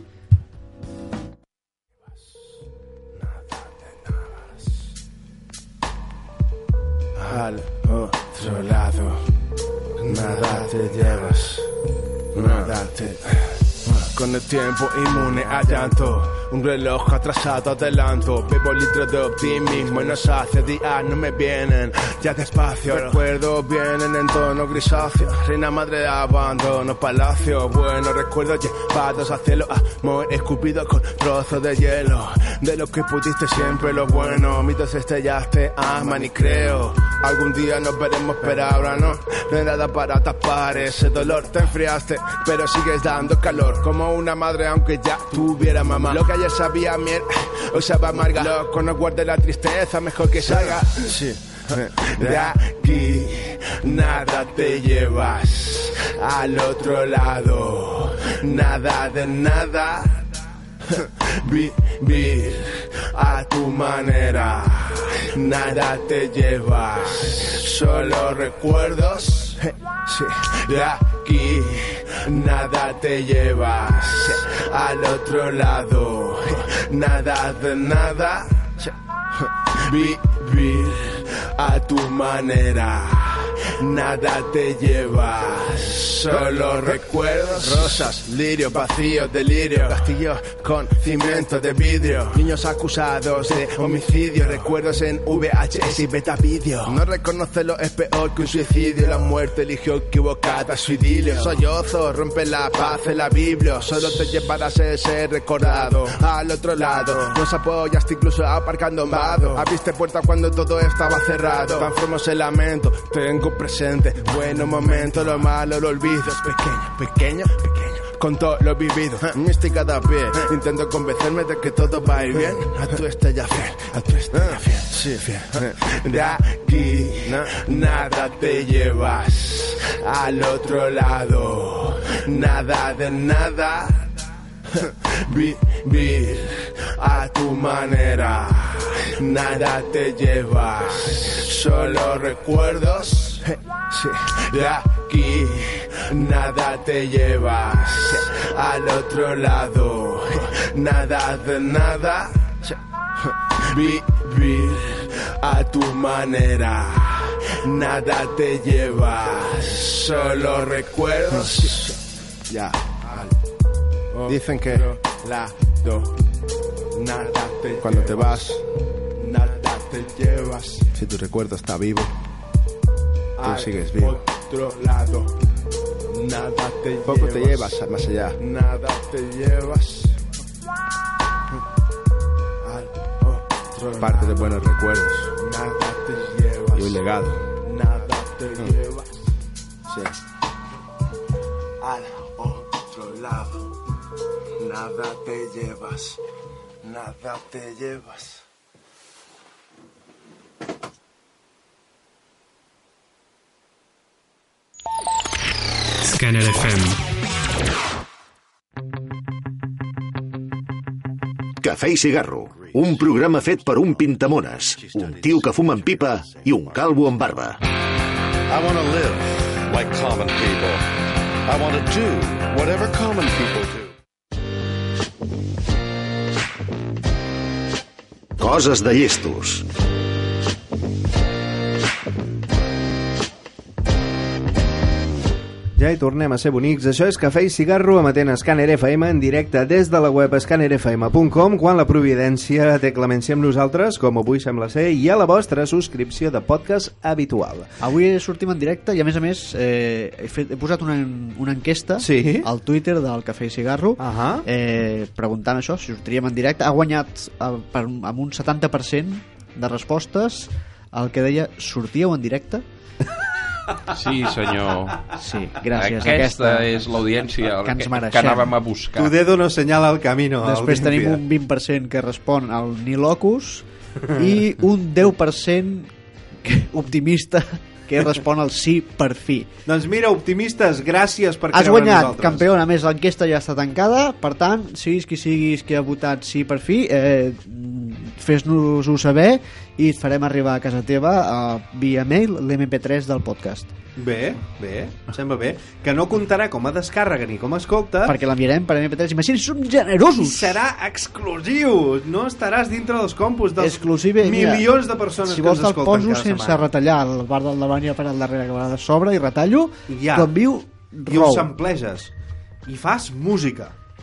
Al otro lado nada te llevas, nada te... Con el tiempo inmune a llanto, un reloj atrasado adelanto. Bebo litros de optimismo y no sacia, días no me vienen ya despacio. Recuerdos vienen en tono grisáceo, reina madre de abandono, palacio. Bueno, recuerdos llevados al cielo, amor escupido con trozos de hielo. De lo que pudiste siempre lo bueno, mitos estrellaste, aman y creo. Algún día nos veremos, pero ahora no. No hay nada para tapar ese dolor. Te enfriaste, pero sigues dando calor. Como una madre aunque ya tuviera mamá. Lo que ayer sabía miel, hoy sabe amarga. Loco, no guarde la tristeza, mejor que salga. Sí. De aquí nada te llevas al otro lado. Nada de nada. Vivir a tu manera. Nada te llevas, solo recuerdos. Sí. De aquí nada te llevas al otro lado. Nada de nada. Vivir a tu manera. Nada te llevas, solo recuerdos. Rosas, lirios, vacíos, delirio. Castillos con cimientos de vidrio. Niños acusados de homicidio. Recuerdos en VHS y beta video. No reconocerlo es peor que un suicidio. La muerte eligió equivocada su idilio. Sollozo, rompe la paz en la Biblia. Solo te llevarás a ser recordado. Al otro lado, nos apoyaste incluso aparcando en vado. Abriste puerta cuando todo estaba cerrado. Tan formoso el lamento, tengo presente, buenos momentos, lo malo lo olvido. Pequeño, con todo lo vivido. Mística da pie, intento convencerme de que todo va a ir bien. A tu estrella fiel, sí, fiel. De aquí nada te llevas al otro lado. Nada de nada. Vivir a tu manera. Nada te llevas, solo recuerdos. Sí. De aquí nada te llevas al otro lado. Nada de nada. Vivir a tu manera. Nada te llevas, solo recuerdos. Ya. Dicen que nada te cuando te vas, nada te llevas. Si tu recuerdo está vivo, tú sigues vivo. Otro lado, nada te llevas. Poco te llevas más allá. Nada te llevas. Parte de buenos recuerdos. Nada te llevas. Y un legado. Nada te llevas. Sí. Al otro lado. Nada te llevas, nada te llevas. Scanner FM. Cafè i cigarro, un programa fet per un pintamones, un tio que fuma en pipa i un calvo amb barba. I want to live like common people. I want to do whatever common people do. Coses de llestos. Ja hi tornem a ser bonics. Això és Cafè i Cigarro, emetent Scanner FM en directe des de la web scannerfm.com, quan la providència té clemència amb nosaltres, com avui sembla ser, i a la vostra subscripció de podcast habitual. Avui sortim en directe i, a més, he posat una enquesta al Twitter del Cafè i Cigarro, preguntant això, si sortiríem en directe. Ha guanyat amb un 70% de respostes el que deia: sortíeu en directe? Sí, senyor. Sí, gràcies. Aquesta és l'audiència que anàvem a buscar. Tu dedo no senyala el camino. Després tenim un 20% que respon al Ni Locus i un 10% optimista que respon al sí per fi. Doncs mira, optimistes, gràcies per creure en nosaltres. Has guanyat, campió. A més, l'enquesta ja està tancada. Per tant, siguis qui ha votat sí per fi, fes-nos-ho saber i et farem arribar a casa teva via mail l'MP3 del podcast. Bé, em sembla bé. Que no comptarà com a descàrrega ni com a escolta, perquè l'enviarem per MP3. Imagina't, som generosos. I serà exclusiu. No estaràs dintre dels compus dels milions de persones que ens escolten cada setmana. Si vols te'l poso sense retallar. El bar del davant ja per al darrere, que va de sobre, i retallo, t'ho envio i ho sampleges i fas música.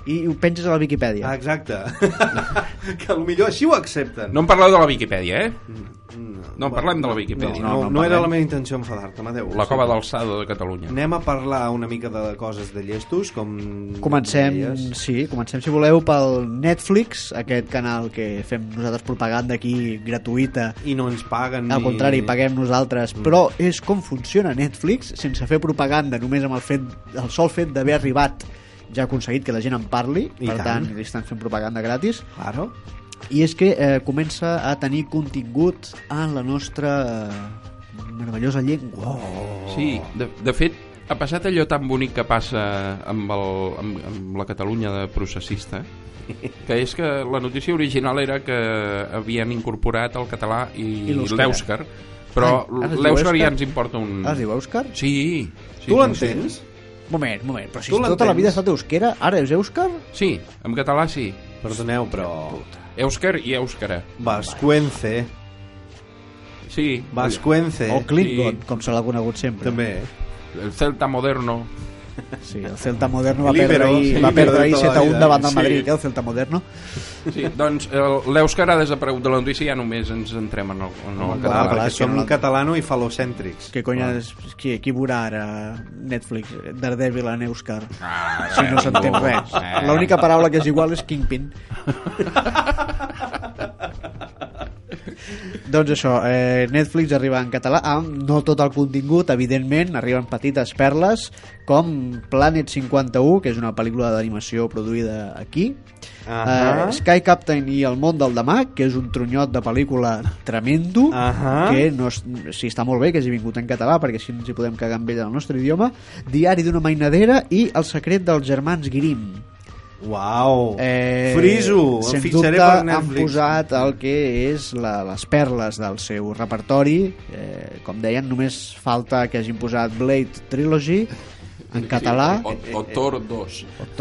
i ho penges a la Viquipèdia. Exacte. Que potser així ho accepten. No em parleu de la Viquipèdia, No parlem de la Viquipèdia. No era la meva intenció enfadar-te, Amadeu. La cova d'alçada de Catalunya. Anem a parlar una mica de coses de llestos, com... Comencem, si voleu, pel Netflix, aquest canal que fem nosaltres propaganda aquí gratuïta. I no ens paguen Al contrari, paguem nosaltres. Però és com funciona Netflix, sense fer propaganda, només amb el sol fet d'haver arribat ja ha aconseguit que la gent en parli, per tant, li estan fent propaganda gratis. Claro. I és que comença a tenir contingut en la nostra meravellosa llengua. Sí, de fet, ha passat allò tan bonic que passa amb la Catalunya de processista, que és que la notícia original era que havien incorporat el català i l'èuscar, però l'èuscar ja ens importa un... Es diu èuscar? Sí. Tu l'entens? Moment, però si tota la vida ha estat euskera, ara és èuscar? Sí, en català sí. Perdoneu, però... Èuscar i èuscara. Vascuence. Sí. Vascuence. O Klingon, com se l'ha conegut sempre. També. El Celta Moderno. Sí, el Celta Moderno va perdre ahir 7-1 davant del Madrid, el Celta Moderno. Sí, doncs l'èuscar ha desaparegut de la notícia, ja només ens entrem en el català. Clar, som catalano i falocèntrics. Què cony és... Qui veurà ara Netflix Daredevil en èuscar? Si no s'entén res. L'única paraula que és igual és Kingpin. Doncs això, Netflix arriba en català amb no tot el contingut, evidentment, arriben petites perles com Planet 51, que és una pel·lícula d'animació produïda aquí, Sky Captain i el món del demà, que és un tronyot de pel·lícula tremendo, que no, sí, està molt bé que hagi vingut en català perquè així ens hi podem cagar amb ell en el nostre idioma, Diari d'una mainadera i El secret dels germans Grimm. Uau, friso, em fixaré per Netflix. Han posat el que és les perles del seu repertori, com deien, només falta que hagin posat Blade Trilogy en català o Thor 2.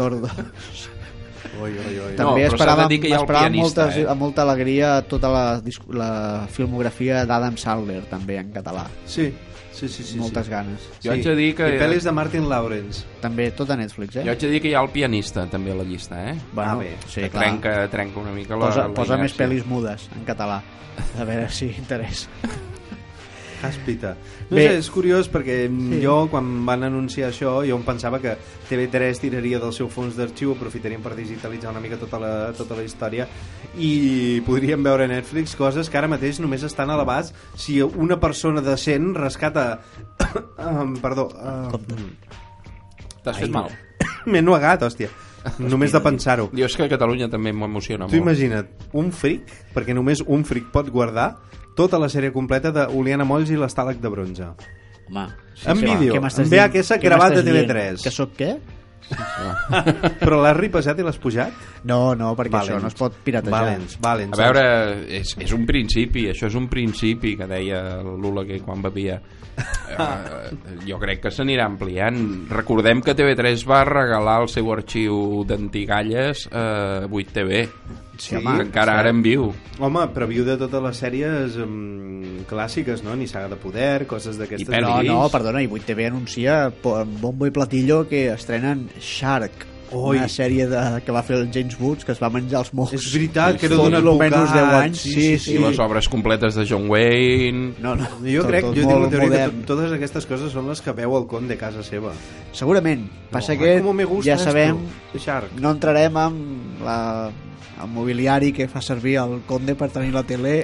També esperàvem amb molta alegria tota la filmografia d'Adam Sandler també en català. Sí. Moltes ganes. Jo haig de dir que... I pel·lis de Martin Lawrence. També, tot a Netflix, Jo haig de dir que hi ha el pianista també a la llista, Bueno, sí, clar. Trenca una mica la posa més pel·lis mudes en català. A veure si interessa. Càspita. No sé, és curiós perquè jo, quan van anunciar això, jo em pensava que TV3 tiraria del seu fons d'arxiu, aprofitarien per digitalitzar una mica tota la història i podríem veure a Netflix coses que ara mateix només estan a l'abast si una persona decent rescata... Perdó. T'has fet mal? M'he ennuegat, hòstia. Només de pensar-ho. Jo és que a Catalunya també m'emociona molt. Tu imagina't, un fric, perquè només un fric pot guardar tota la sèrie completa de Oliana Molls i l'Estàleg de Bronze. Home, en vídeo, en VHS gravat de TV3. Que sóc què? Però l'has ripassat i l'has pujat? No, perquè això no es pot piratejar. Valents. A veure, és un principi, això és un principi que deia l'Oleguer quan bevia. Jo crec que s'anirà ampliant. Recordem que TV3 va regalar el seu arxiu d'antigalles a 8TV. Sí, encara ara en viu. Home, però viu de totes les sèries clàssiques, no? Ni Saga de Poder, coses d'aquestes. No, perdona, i 8TV anuncia amb bombo i platillo que estrenen Shark, una sèrie que va fer el James Woods, que es va menjar els mocs. És veritat, que era d'un advocat. Menys 10 anys. Sí. I les obres completes de John Wayne. No. Jo tinc la teoria que totes aquestes coses són les que veu el conde a casa seva. Segurament. Passa que ja sabem, no entrarem amb el mobiliari que fa servir el conde per tenir la tele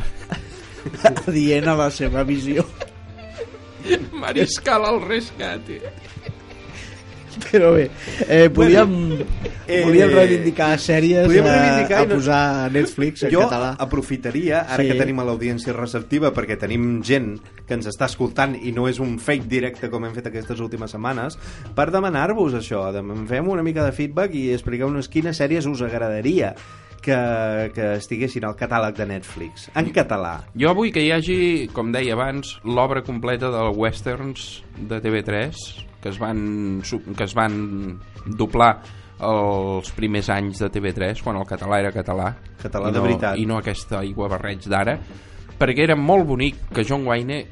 dient a la seva visió. Mariscal al rescate. Però bé, volíem reivindicar sèries a posar a Netflix en català. Jo aprofitaria, ara que tenim a l'audiència receptiva, perquè tenim gent que ens està escoltant i no és un fake directe com hem fet aquestes últimes setmanes, per demanar-vos això, fem una mica de feedback i expliqueu-nos quines sèries us agradaria que estiguessin al catàleg de Netflix en català. Jo vull que hi hagi, com deia abans, l'obra completa de westerns de TV3 que es van doblar els primers anys de TV3 quan el català era català de veritat, i no aquesta aiguabarreig d'ara, perquè era molt bonic que John Wayne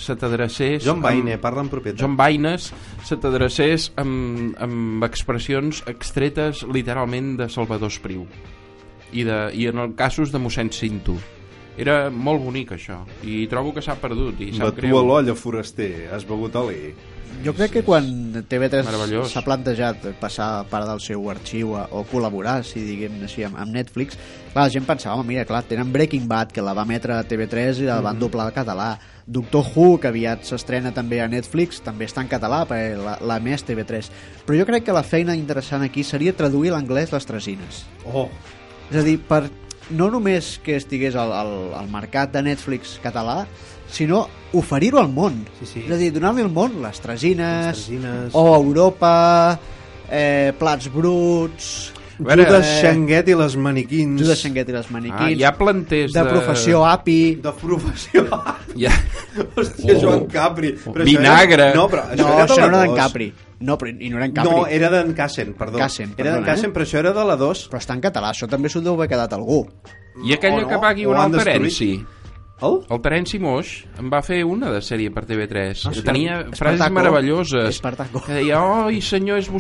se t'adrecés... John Baines, parla en propietat. John Baines se t'adrecés amb expressions extretes literalment de Salvador Espriu i en els casos de mossèn Cinto. Era molt bonic això i trobo que s'ha perdut i sap greu. Batua l'olla, foraster, has begut oli. Jo crec que quan TV3 Meravellós. s'ha plantejat passar part del seu arxiu o col·laborar, si diguem així, amb Netflix, clar, la gent pensava, home, mira, clar, tenen Breaking Bad, que la va emetre a TV3 i la van doblar al català. Doctor Who, que aviat s'estrena també a Netflix, també està en català, perquè l'ha emès TV3. Però jo crec que la feina interessant aquí seria traduir l'anglès les tresines. Oh! És a dir, per no només que estigués al mercat de Netflix català, sinó oferir-ho al món. Sí. És a dir, donar-li al món les tresines, o Europa, plats bruts, Judas Xanguet i les maniquins. Judas Xanguet i les maniquins. Hi ha planters de professió API. De professió API. Ja. Hòstia, Joan Capri. Però vinagre. Això no era d'en Capri. No, però, i no era en Capri. No, era d'en Cassen, perdó. Era d'en Cassen, però això era de la 2. Però està en català, això també s'ho deu haver quedat algú. I aquella que pagui un al Terenci. El Terenci Moix em va fer una de sèrie per TV3. Tenia frases Espartaco. Meravelloses. Espartaco. Que deia, oi senyor, és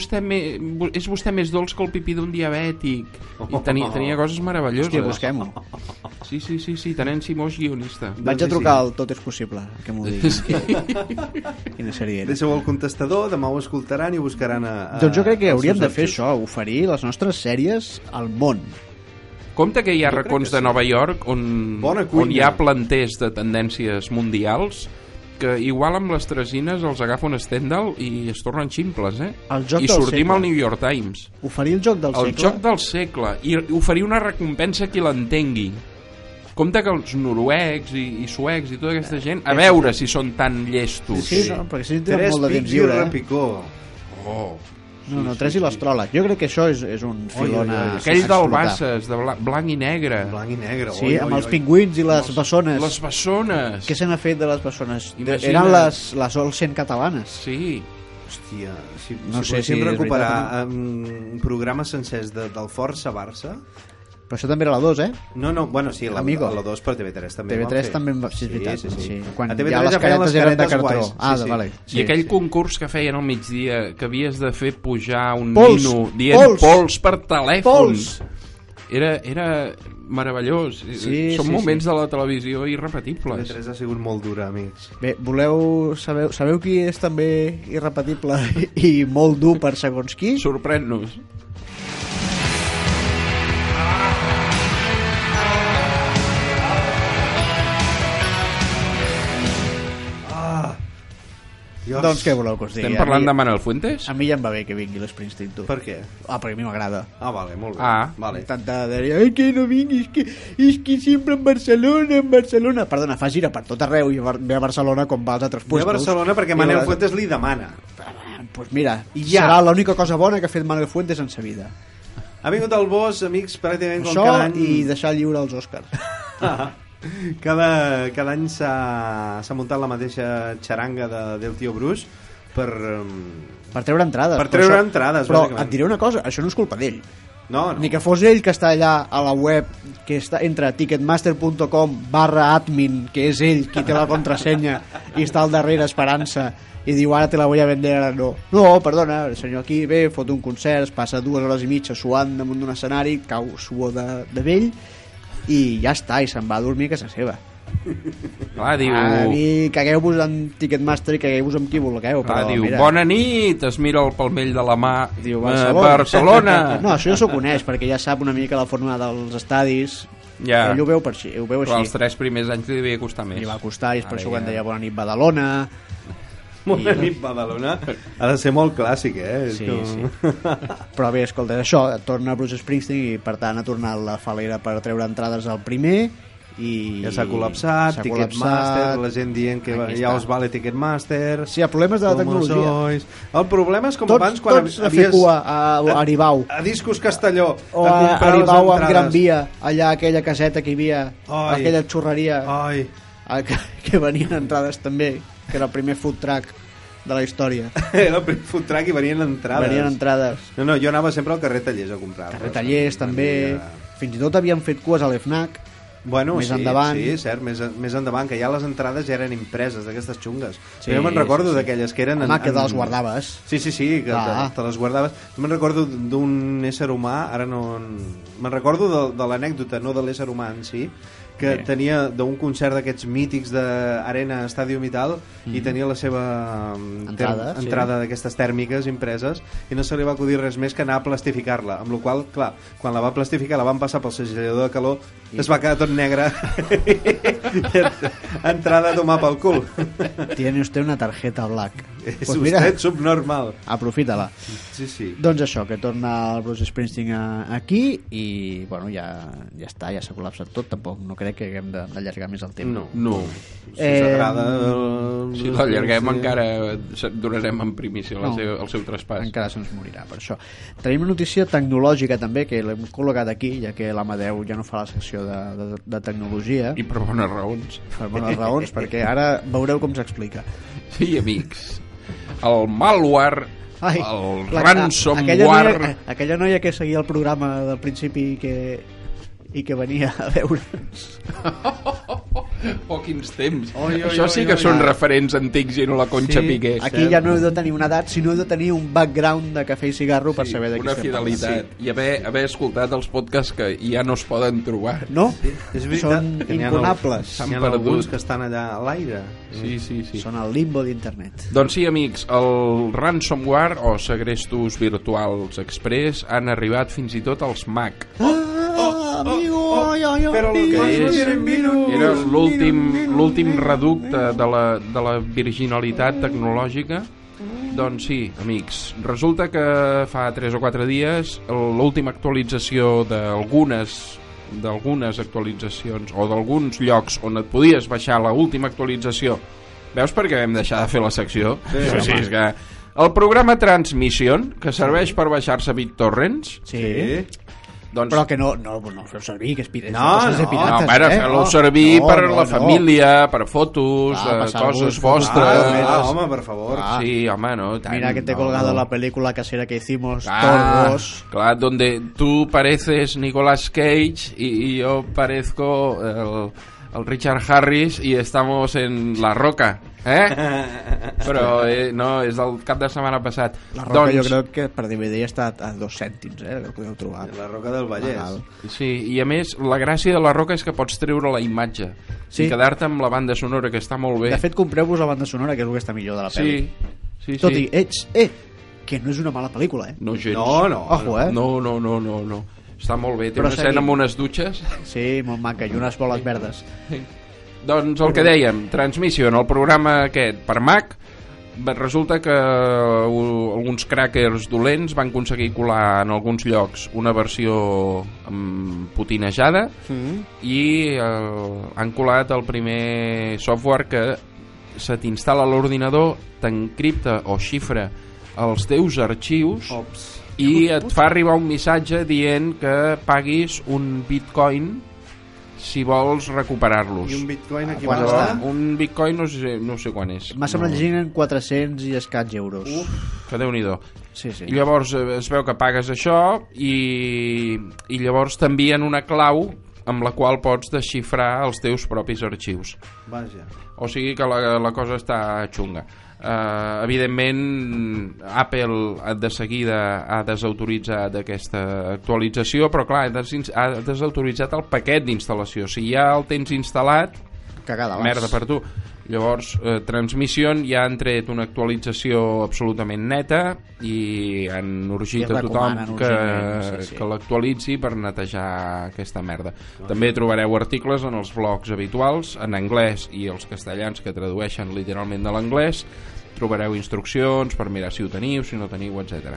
vostè més dolç que el pipí d'un diabètic. I tenia coses meravelloses. Hòstia, busquem-ho. Sí, Terenci Moix, guionista. Vaig a trucar al Tot és possible, que m'ho digui. Quina sèrie era. Deixeu el contestador, demà ho escoltaran i buscaran Doncs jo crec que hauríem de fer això, oferir les nostres sèries al món. Compte que hi ha racons de Nova York on hi ha planters de tendències mundials que igual amb les tresines els agafa un Stendhal i es tornen ximples, I sortim al New York Times. Oferir el joc del segle. El joc del segle. I oferir una recompensa a qui l'entengui. Compte que els noruecs i suecs i tota aquesta gent, a veure si són tan llestos. Sí, no, perquè si tenen molt de temps lliure. Oh. No, 3 i l'astròleg. Jo crec que això és un filon a aquell del Bassas, de blanc i negre. Blanc i negre, sí, amb els pingüins i les bessones. Les bessones. Què se n'ha fet de les bessones? Eren les Olsen catalanes. Sí. Hòstia, si poguéssim recuperar programes sencers del Força Barça. Però això també era la 2, No, bueno, sí, la 2 per TV3 també. TV3 també va fer. Sí, és veritat. Sí. Quan ja les caretes eren de cartró. Vale. I aquell concurs que feien al migdia, que havies de fer pujar un nino dient pols per telèfon. Era meravellós. Són moments de la televisió irrepetibles. TV3 ha sigut molt dura, amics. Bé, sabeu qui és també irrepetible i molt dur per segons qui? Sorprèn-nos. Doncs què voleu que us digui? Estem parlant de Manuel Fuentes? A mi ja em va bé que vingui l'Springsteen, tu. Per què? Perquè a mi m'agrada. Vale, molt bé. Vale. Tanta de dir, ai, que no vinguis, és que sempre en Barcelona. Perdona, fa gira per tot arreu i ve a Barcelona com va als altres puestos. Ve a Barcelona perquè Manuel Fuentes li demana. Pues mira, serà l'única cosa bona que ha fet Manuel Fuentes en sa vida. Ha vingut al Bosch, amics, pràcticament com cada any. Això i deixar lliure els Oscars. Cada any s'ha muntat la mateixa xaranga del tio Bruce per treure entrades. Però et diré una cosa, això no és culpa d'ell. No. Ni que fos ell que està allà a la web, que està entre ticketmaster.com/admin, que és ell qui té la contrasenya i està al darrere esperant-se i diu ara te la voy a vender, ara no. No, perdona, el senyor aquí ve, fot un concert, es passa 2 hores i mitja suant damunt d'un escenari, cau suor de vell i ja està, i se'n va a dormir a casa seva. Clar, diu... Cagueu-vos en Ticketmaster i cagueu-vos amb qui vulgueu. Clar, diu, mira, bona nit, es mira el palmell de la mà, diu, Barcelona. No, això ja s'ho coneix, perquè ja sap una mica la forma dels estadis. Ja. Ell ho veu així. Però els 3 primers anys li devia costar més. Li va costar, i és per això quan deia bona nit Badalona. Bona nit Badalona ha de ser molt clàssic, Sí. Però bé, escolta, això torna Bruce Springsteen i per tant ha tornat la falera per treure entrades al primer i ja s'ha col·lapsat, Ticketmaster, la gent dient que ja us vale Ticketmaster. Sí, hi ha problemes de la tecnologia. El problema és com abans quan tots a fer cua a Aribau a Discos Castelló o a Aribau amb Gran Via, allà aquella caseta que hi havia, aquella xurreria que venien entrades també, que era el primer food truck de la història. Era el primer food truck i venien entrades. No, jo anava sempre al carrer Tallers a comprar. Carrer Tallers també, fins i tot havien fet cues a l'FNAC. Bueno, més endavant. Sí, cert, més endavant, que ja les entrades ja eren impreses d'aquestes xungues. Sí, jo me'n recordo d'aquelles que eren... Home, que te les guardaves. Sí, que te les guardaves. Jo me'n recordo d'un ésser humà, ara no... Me'n recordo de l'anècdota, no de l'ésser humà en si, que tenia d'un concert d'aquests mítics d'Arena Stadium i tal, i tenia la seva entrada d'aquestes tèrmiques impreses, i no se li va acudir res més que anar a plastificar-la, amb la qual, clar, quan la va plastificar la van passar pel segellador de calor, es va quedar tot negre. Entrada a tomar pel cul. Tiene usted una tarjeta black. És pues mira, usted subnormal. Aprofita-la. Sí. Doncs això, que torna el Bruce Springsteen aquí i, bueno, ja està, ja s'ha col·lapsat tot. Tampoc no crec que haguem d'allargar més el temps. No. Si s'agrada... Si l'allarguem encara donarem en primícia el seu traspàs. Encara se'ns morirà, per això. Tenim una notícia tecnològica també, que l'hem col·locat aquí, ja que l'Amadeu ja no fa la secció de tecnologia. I per bones raons. Per bones raons, perquè ara veureu com s'explica. Sí, amics. El malware, el ransomware... Aquella noia que seguia el programa del principi i que venia a veure'ns. Quins temps. Això sí que són referents antics i no la Conxa Piqué. Aquí ja no heu de tenir una edat, sinó heu de tenir un background de cafè i cigarro per saber de qui una fidelitat. I haver escoltat els podcasts que ja no es poden trobar. No? És veritat. Són impunables. S'han perdut. Que estan allà a l'aire. Sí. Són al limbo d'internet. Doncs sí, amics, el ransomware o segrestos virtuals express han arribat fins i tot als Mac. Però era l'últim reducte de la virginalitat tecnològica. Doncs sí, amics, resulta que fa 3 o 4 dies l'última actualització d'algunes actualitzacions o d'alguns llocs on et podies baixar l'última actualització. Veus per què vam deixar de fer la secció? Sí, és que el programa Transmission, que serveix per baixar-se BitTorrents, doncs... Però que no feu servir, que és pirates. Feu-lo servir per la família, per fotos, coses vostres. Home, per favor. Sí, home, no. Mira que te he colgado la película casera que hicimos todos. Claro, donde tú pareces Nicolas Cage y yo parezco el Richard Harris y estamos en La Roca. Però no, és del cap de setmana passat. La Roca jo crec que per DVD està a 2 cèntims, que podeu trobar. La Roca del Vallès. Sí, i a més la gràcia de La Roca és que pots treure la imatge i quedar-te amb la banda sonora, que està molt bé. De fet, compreu-vos la banda sonora, que és el que està millor de la pel·li. Sí. Tot i, que no és una mala pel·lícula, No, gens. No. Ojo, No. Està molt bé, té una escena amb unes dutxes. Sí, molt maca, i unes boles verdes. Doncs el que dèiem, Transmission, el programa aquest per Mac, resulta que alguns crackers dolents van aconseguir colar en alguns llocs una versió putinejada i han colat el primer software que se t'instal·la a l'ordinador, t'encripta o xifra els teus arxius i et fa arribar un missatge dient que paguis un bitcoin si vols recuperar-los. I un bitcoin aquí quan està? Un bitcoin no sé quan és. M'ha semblat llegint en 400 i escaig euros. Que Déu-n'hi-do. Sí. I llavors es veu que pagues això i llavors t'envien una clau amb la qual pots desxifrar els teus propis arxius. Vaja. O sigui que la cosa està xunga. Evidentment Apple de seguida ha desautoritzat aquesta actualització, però clar, ha desautoritzat el paquet d'instal·lació. Si ja el tens instal·lat, merda per tu. Llavors Transmission ja han tret una actualització absolutament neta i han urgit a tothom que l'actualitzi per netejar aquesta merda. També trobareu articles en els blogs habituals en anglès i els castellans que tradueixen literalment de l'anglès. Trobareu instruccions per mirar si ho teniu, si no teniu, etc.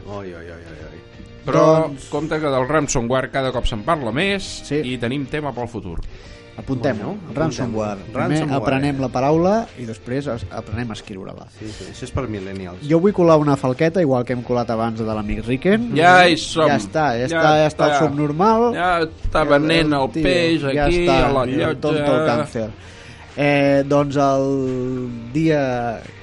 Però compte que del ransomware cada cop se'n parla més i tenim tema pel futur. Apuntem-ho, ransomware. Primer aprenem la paraula i després aprenem a escriure-la. Sí, això és per millennials. Jo vull colar una falqueta, igual que hem colat abans de l'amic Riken. Ja hi som. Ja està el subnormal. Ja està venent el peix aquí a la llotja. Tot el càncer. Doncs el dia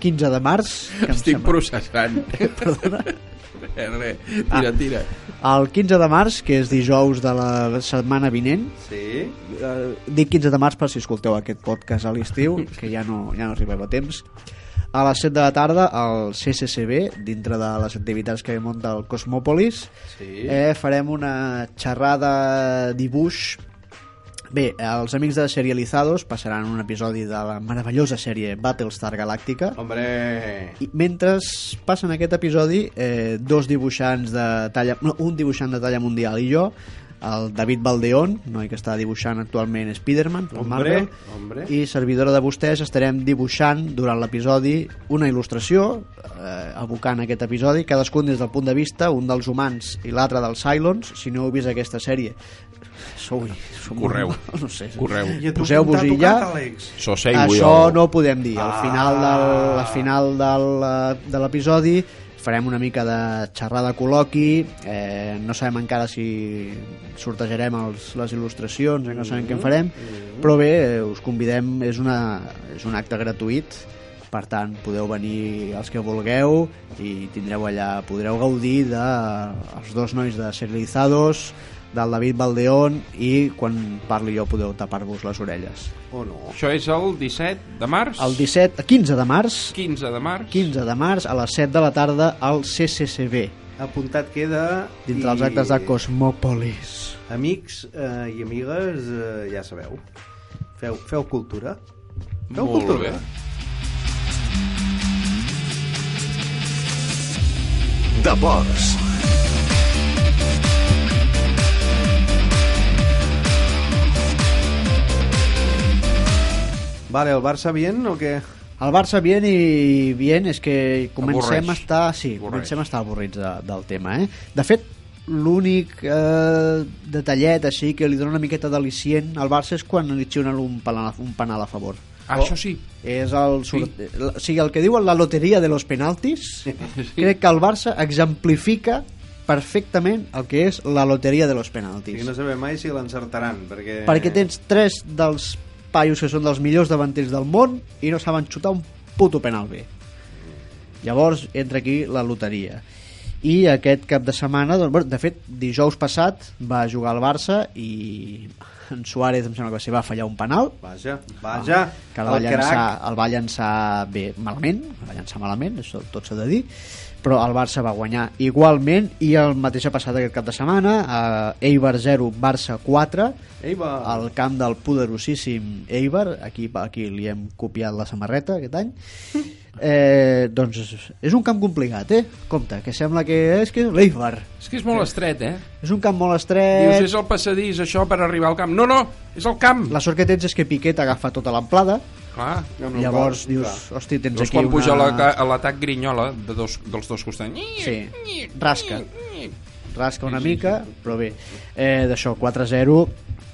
15 de març... Estic processant. Perdona? Tira. El 15 de març, que és dijous de la setmana vinent, Sí. Dic 15 de març per si escolteu aquest podcast a l'estiu, que ja no arribem a temps. A les 7 de la tarda, al CCCB, dintre de les activitats que munta el Cosmòpolis, farem una xerrada dibuix. Bé, els amics de Serializados passaran un episodi de la meravellosa sèrie Battlestar Galàctica. Hombre! I mentre passen aquest episodi, dos dibuixants de talla... No, un dibuixant de talla mundial i jo, el David Baldeón, noi que està dibuixant actualment Spider-Man, Marvel, i servidora de vostès estarem dibuixant durant l'episodi una il·lustració, evocant aquest episodi, cadascun des del punt de vista, un dels humans i l'altre dels Cylons. Si no heu vist aquesta sèrie, correu. No sé. Correu. Poseu-vos-hi ja. Això no ho podem dir. Al final de l'episodi farem una mica de xerrada col·loqui, no sabem encara si sortejarem les il·lustracions, no sabem què en farem, però bé, us convidem, és un acte gratuït, per tant podeu venir els que vulgueu i tindreu allà, podreu gaudir dels dos nois de Serializados, del David Baldeón, i quan parli jo podeu tapar-vos les orelles. No. Això és el 17 de març? El 15 de març. 15 de març. 15 de març a les 7 de la tarda al CCCB. Apuntat queda... Dintre els actes de Cosmòpolis. Amics i amigues, ja sabeu. Feu cultura. Feu Molt cultura. bé. De porcs. Vale, el Barça bien o què? El Barça bien i bien és que comencem Avorreix. a estar avorrits del tema, De fet, l'únic detallet així que li dona una miqueta d'al·licient al Barça és quan li xiunen un penal a favor. Això sí. És o sigui, el que diuen la loteria de los penaltis, crec que el Barça exemplifica perfectament el que és la loteria de los penaltis. I no sabem mai si l'encertaran, perquè tens tres dels paios que són dels millors davanters del món i no saben xutar un puto penal bé. Llavors entra aquí la loteria. I aquest cap de setmana, doncs, de fet, dijous passat va jugar al Barça i en Suárez, em sembla que va fallar un penal. Vaja. Que el va llançar bé, malament, això tot s'ha de dir, però el Barça va guanyar igualment. I el mateix ha passat aquest cap de setmana, Eibar 0, Barça 4, al camp del poderosíssim Eibar. Aquí li hem copiat la samarreta aquest any. Doncs és un camp complicat, compte, que sembla que és l'Eibar. És que és molt estret, És un camp molt estret. Dius, és el passadís, això, per arribar al camp. No, és el camp. La sort que tens és que Piquet agafa tota l'amplada. Clar. Llavors dius, hosti, tens aquí quan puja l'atac grinyola dels dos costats. Sí, rasca una mica, però bé, d'això, 4-0.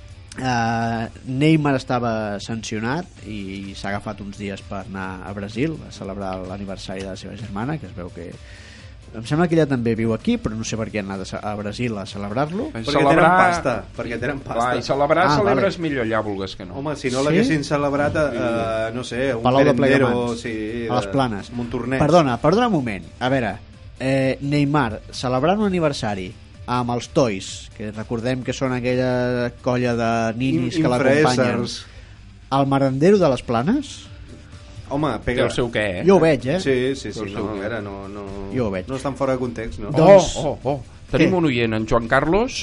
Neymar estava sancionat i s'ha agafat uns dies per anar a Brasil a celebrar l'aniversari de la seva germana, que es veu que... Em sembla que ella també viu aquí, però no sé per què ha anat a Brasil a celebrar-lo. Perquè tenen pasta. I celebrar celebres millor allà, vulgues que no. Home, si no l'haguessin celebrat no sé, un Palau de merendero a les Planes. Montornès. Perdona un moment. A veure, Neymar celebrant un aniversari amb els Toys, que recordem que són aquella colla de ninis que l'acompanyen, al merendero de les Planes. Home, pega... Té el seu què, Jo ho veig, Sí, no, a veure, jo ho veig. No estan fora de context, no? Tenim un oient, en Joan Carlos,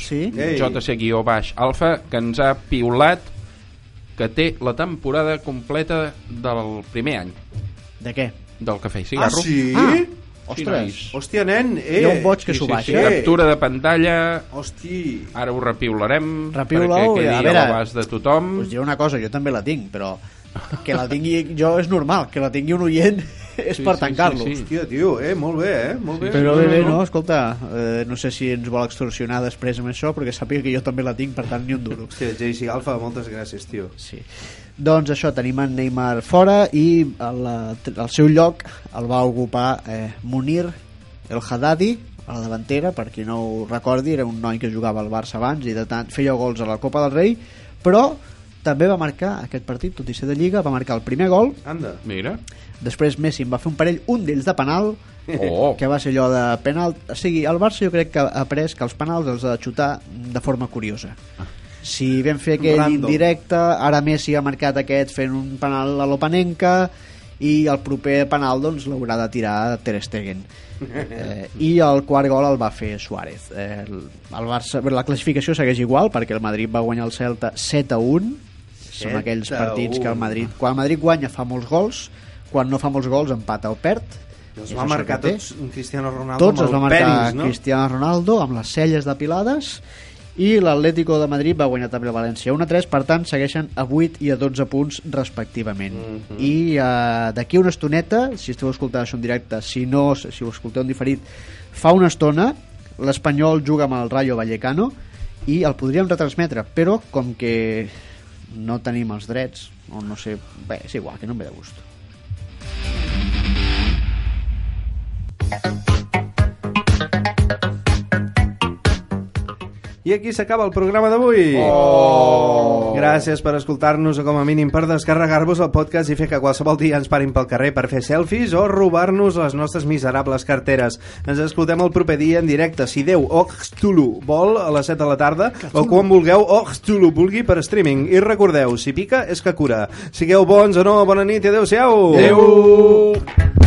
JC_Alfa, que ens ha piulat que té la temporada completa del primer any. De què? Del Cafè i Cigarro. Ostres. Hòstia, nen, Hi ha un boig que s'ho baixa. Captura de pantalla. Hosti. Ara ho repiularem perquè quedi a l'abast de tothom. Us diré una cosa, jo també la tinc, però que la tingui jo és normal, que la tingui un oient és per tancar-lo. Hòstia, tio, molt bé, molt bé. Però bé, no, escolta, no sé si ens vol extorsionar després amb això, perquè sàpiga que jo també la tinc, per tant, ni un duro. Hòstia, JC Alfa, moltes gràcies, tio. Sí. Doncs això, tenim en Neymar fora i el seu lloc el va ocupar Munir El Haddadi a la davantera. Per qui no ho recordi, era un noi que jugava al Barça abans i de tant feia gols a la Copa del Rei, però també va marcar aquest partit, tot i ser de Lliga, va marcar el primer gol. Anda. Mira. Després Messi en va fer un parell, un d'ells de penal, que va ser allò de penal. O sigui, el Barça jo crec que ha après que els penals els ha de xutar de forma curiosa. Si vam fer aquell indirecte, ara Messi ha marcat aquest fent un penal a l'Opanenka, i el proper penal doncs l'haurà de tirar Ter Stegen. I el quart gol el va fer Suárez. El Barça, la classificació segueix igual, perquè el Madrid va guanyar el Celta 7-1. Són aquells partits que el Madrid, quan el Madrid guanya fa molts gols, quan no fa molts gols empata o perd. Els va marcar tots Cristiano Ronaldo. Tots els va marcar Cristiano Ronaldo amb les celles depilades, i l'Atlético de Madrid va guanyar també el València 1-3, per tant segueixen a 8 i a 12 punts respectivament. I d'aquí una estoneta, si esteu escoltant això en directe, si no, si ho escolteu en diferit, fa una estona l'Espanyol juga amb el Rayo Vallecano i el podríem retransmetre, però com que no tenim els drets, o no sé, bé, és igual, que no em ve de gust. I aquí s'acaba el programa d'avui. Gràcies per escoltar-nos, o com a mínim per descarregar-vos el podcast i fer que qualsevol dia ens parin pel carrer per fer selfies o robar-nos les nostres miserables carteres. Ens escoltem el proper dia en directe, si Déu o Cthulhu vol, a les 7 de la tarda, o quan vulgueu o Cthulhu vulgui, per streaming. I recordeu, si pica és que cura. Sigueu bons o no, bona nit i adeu-siau. Adeu.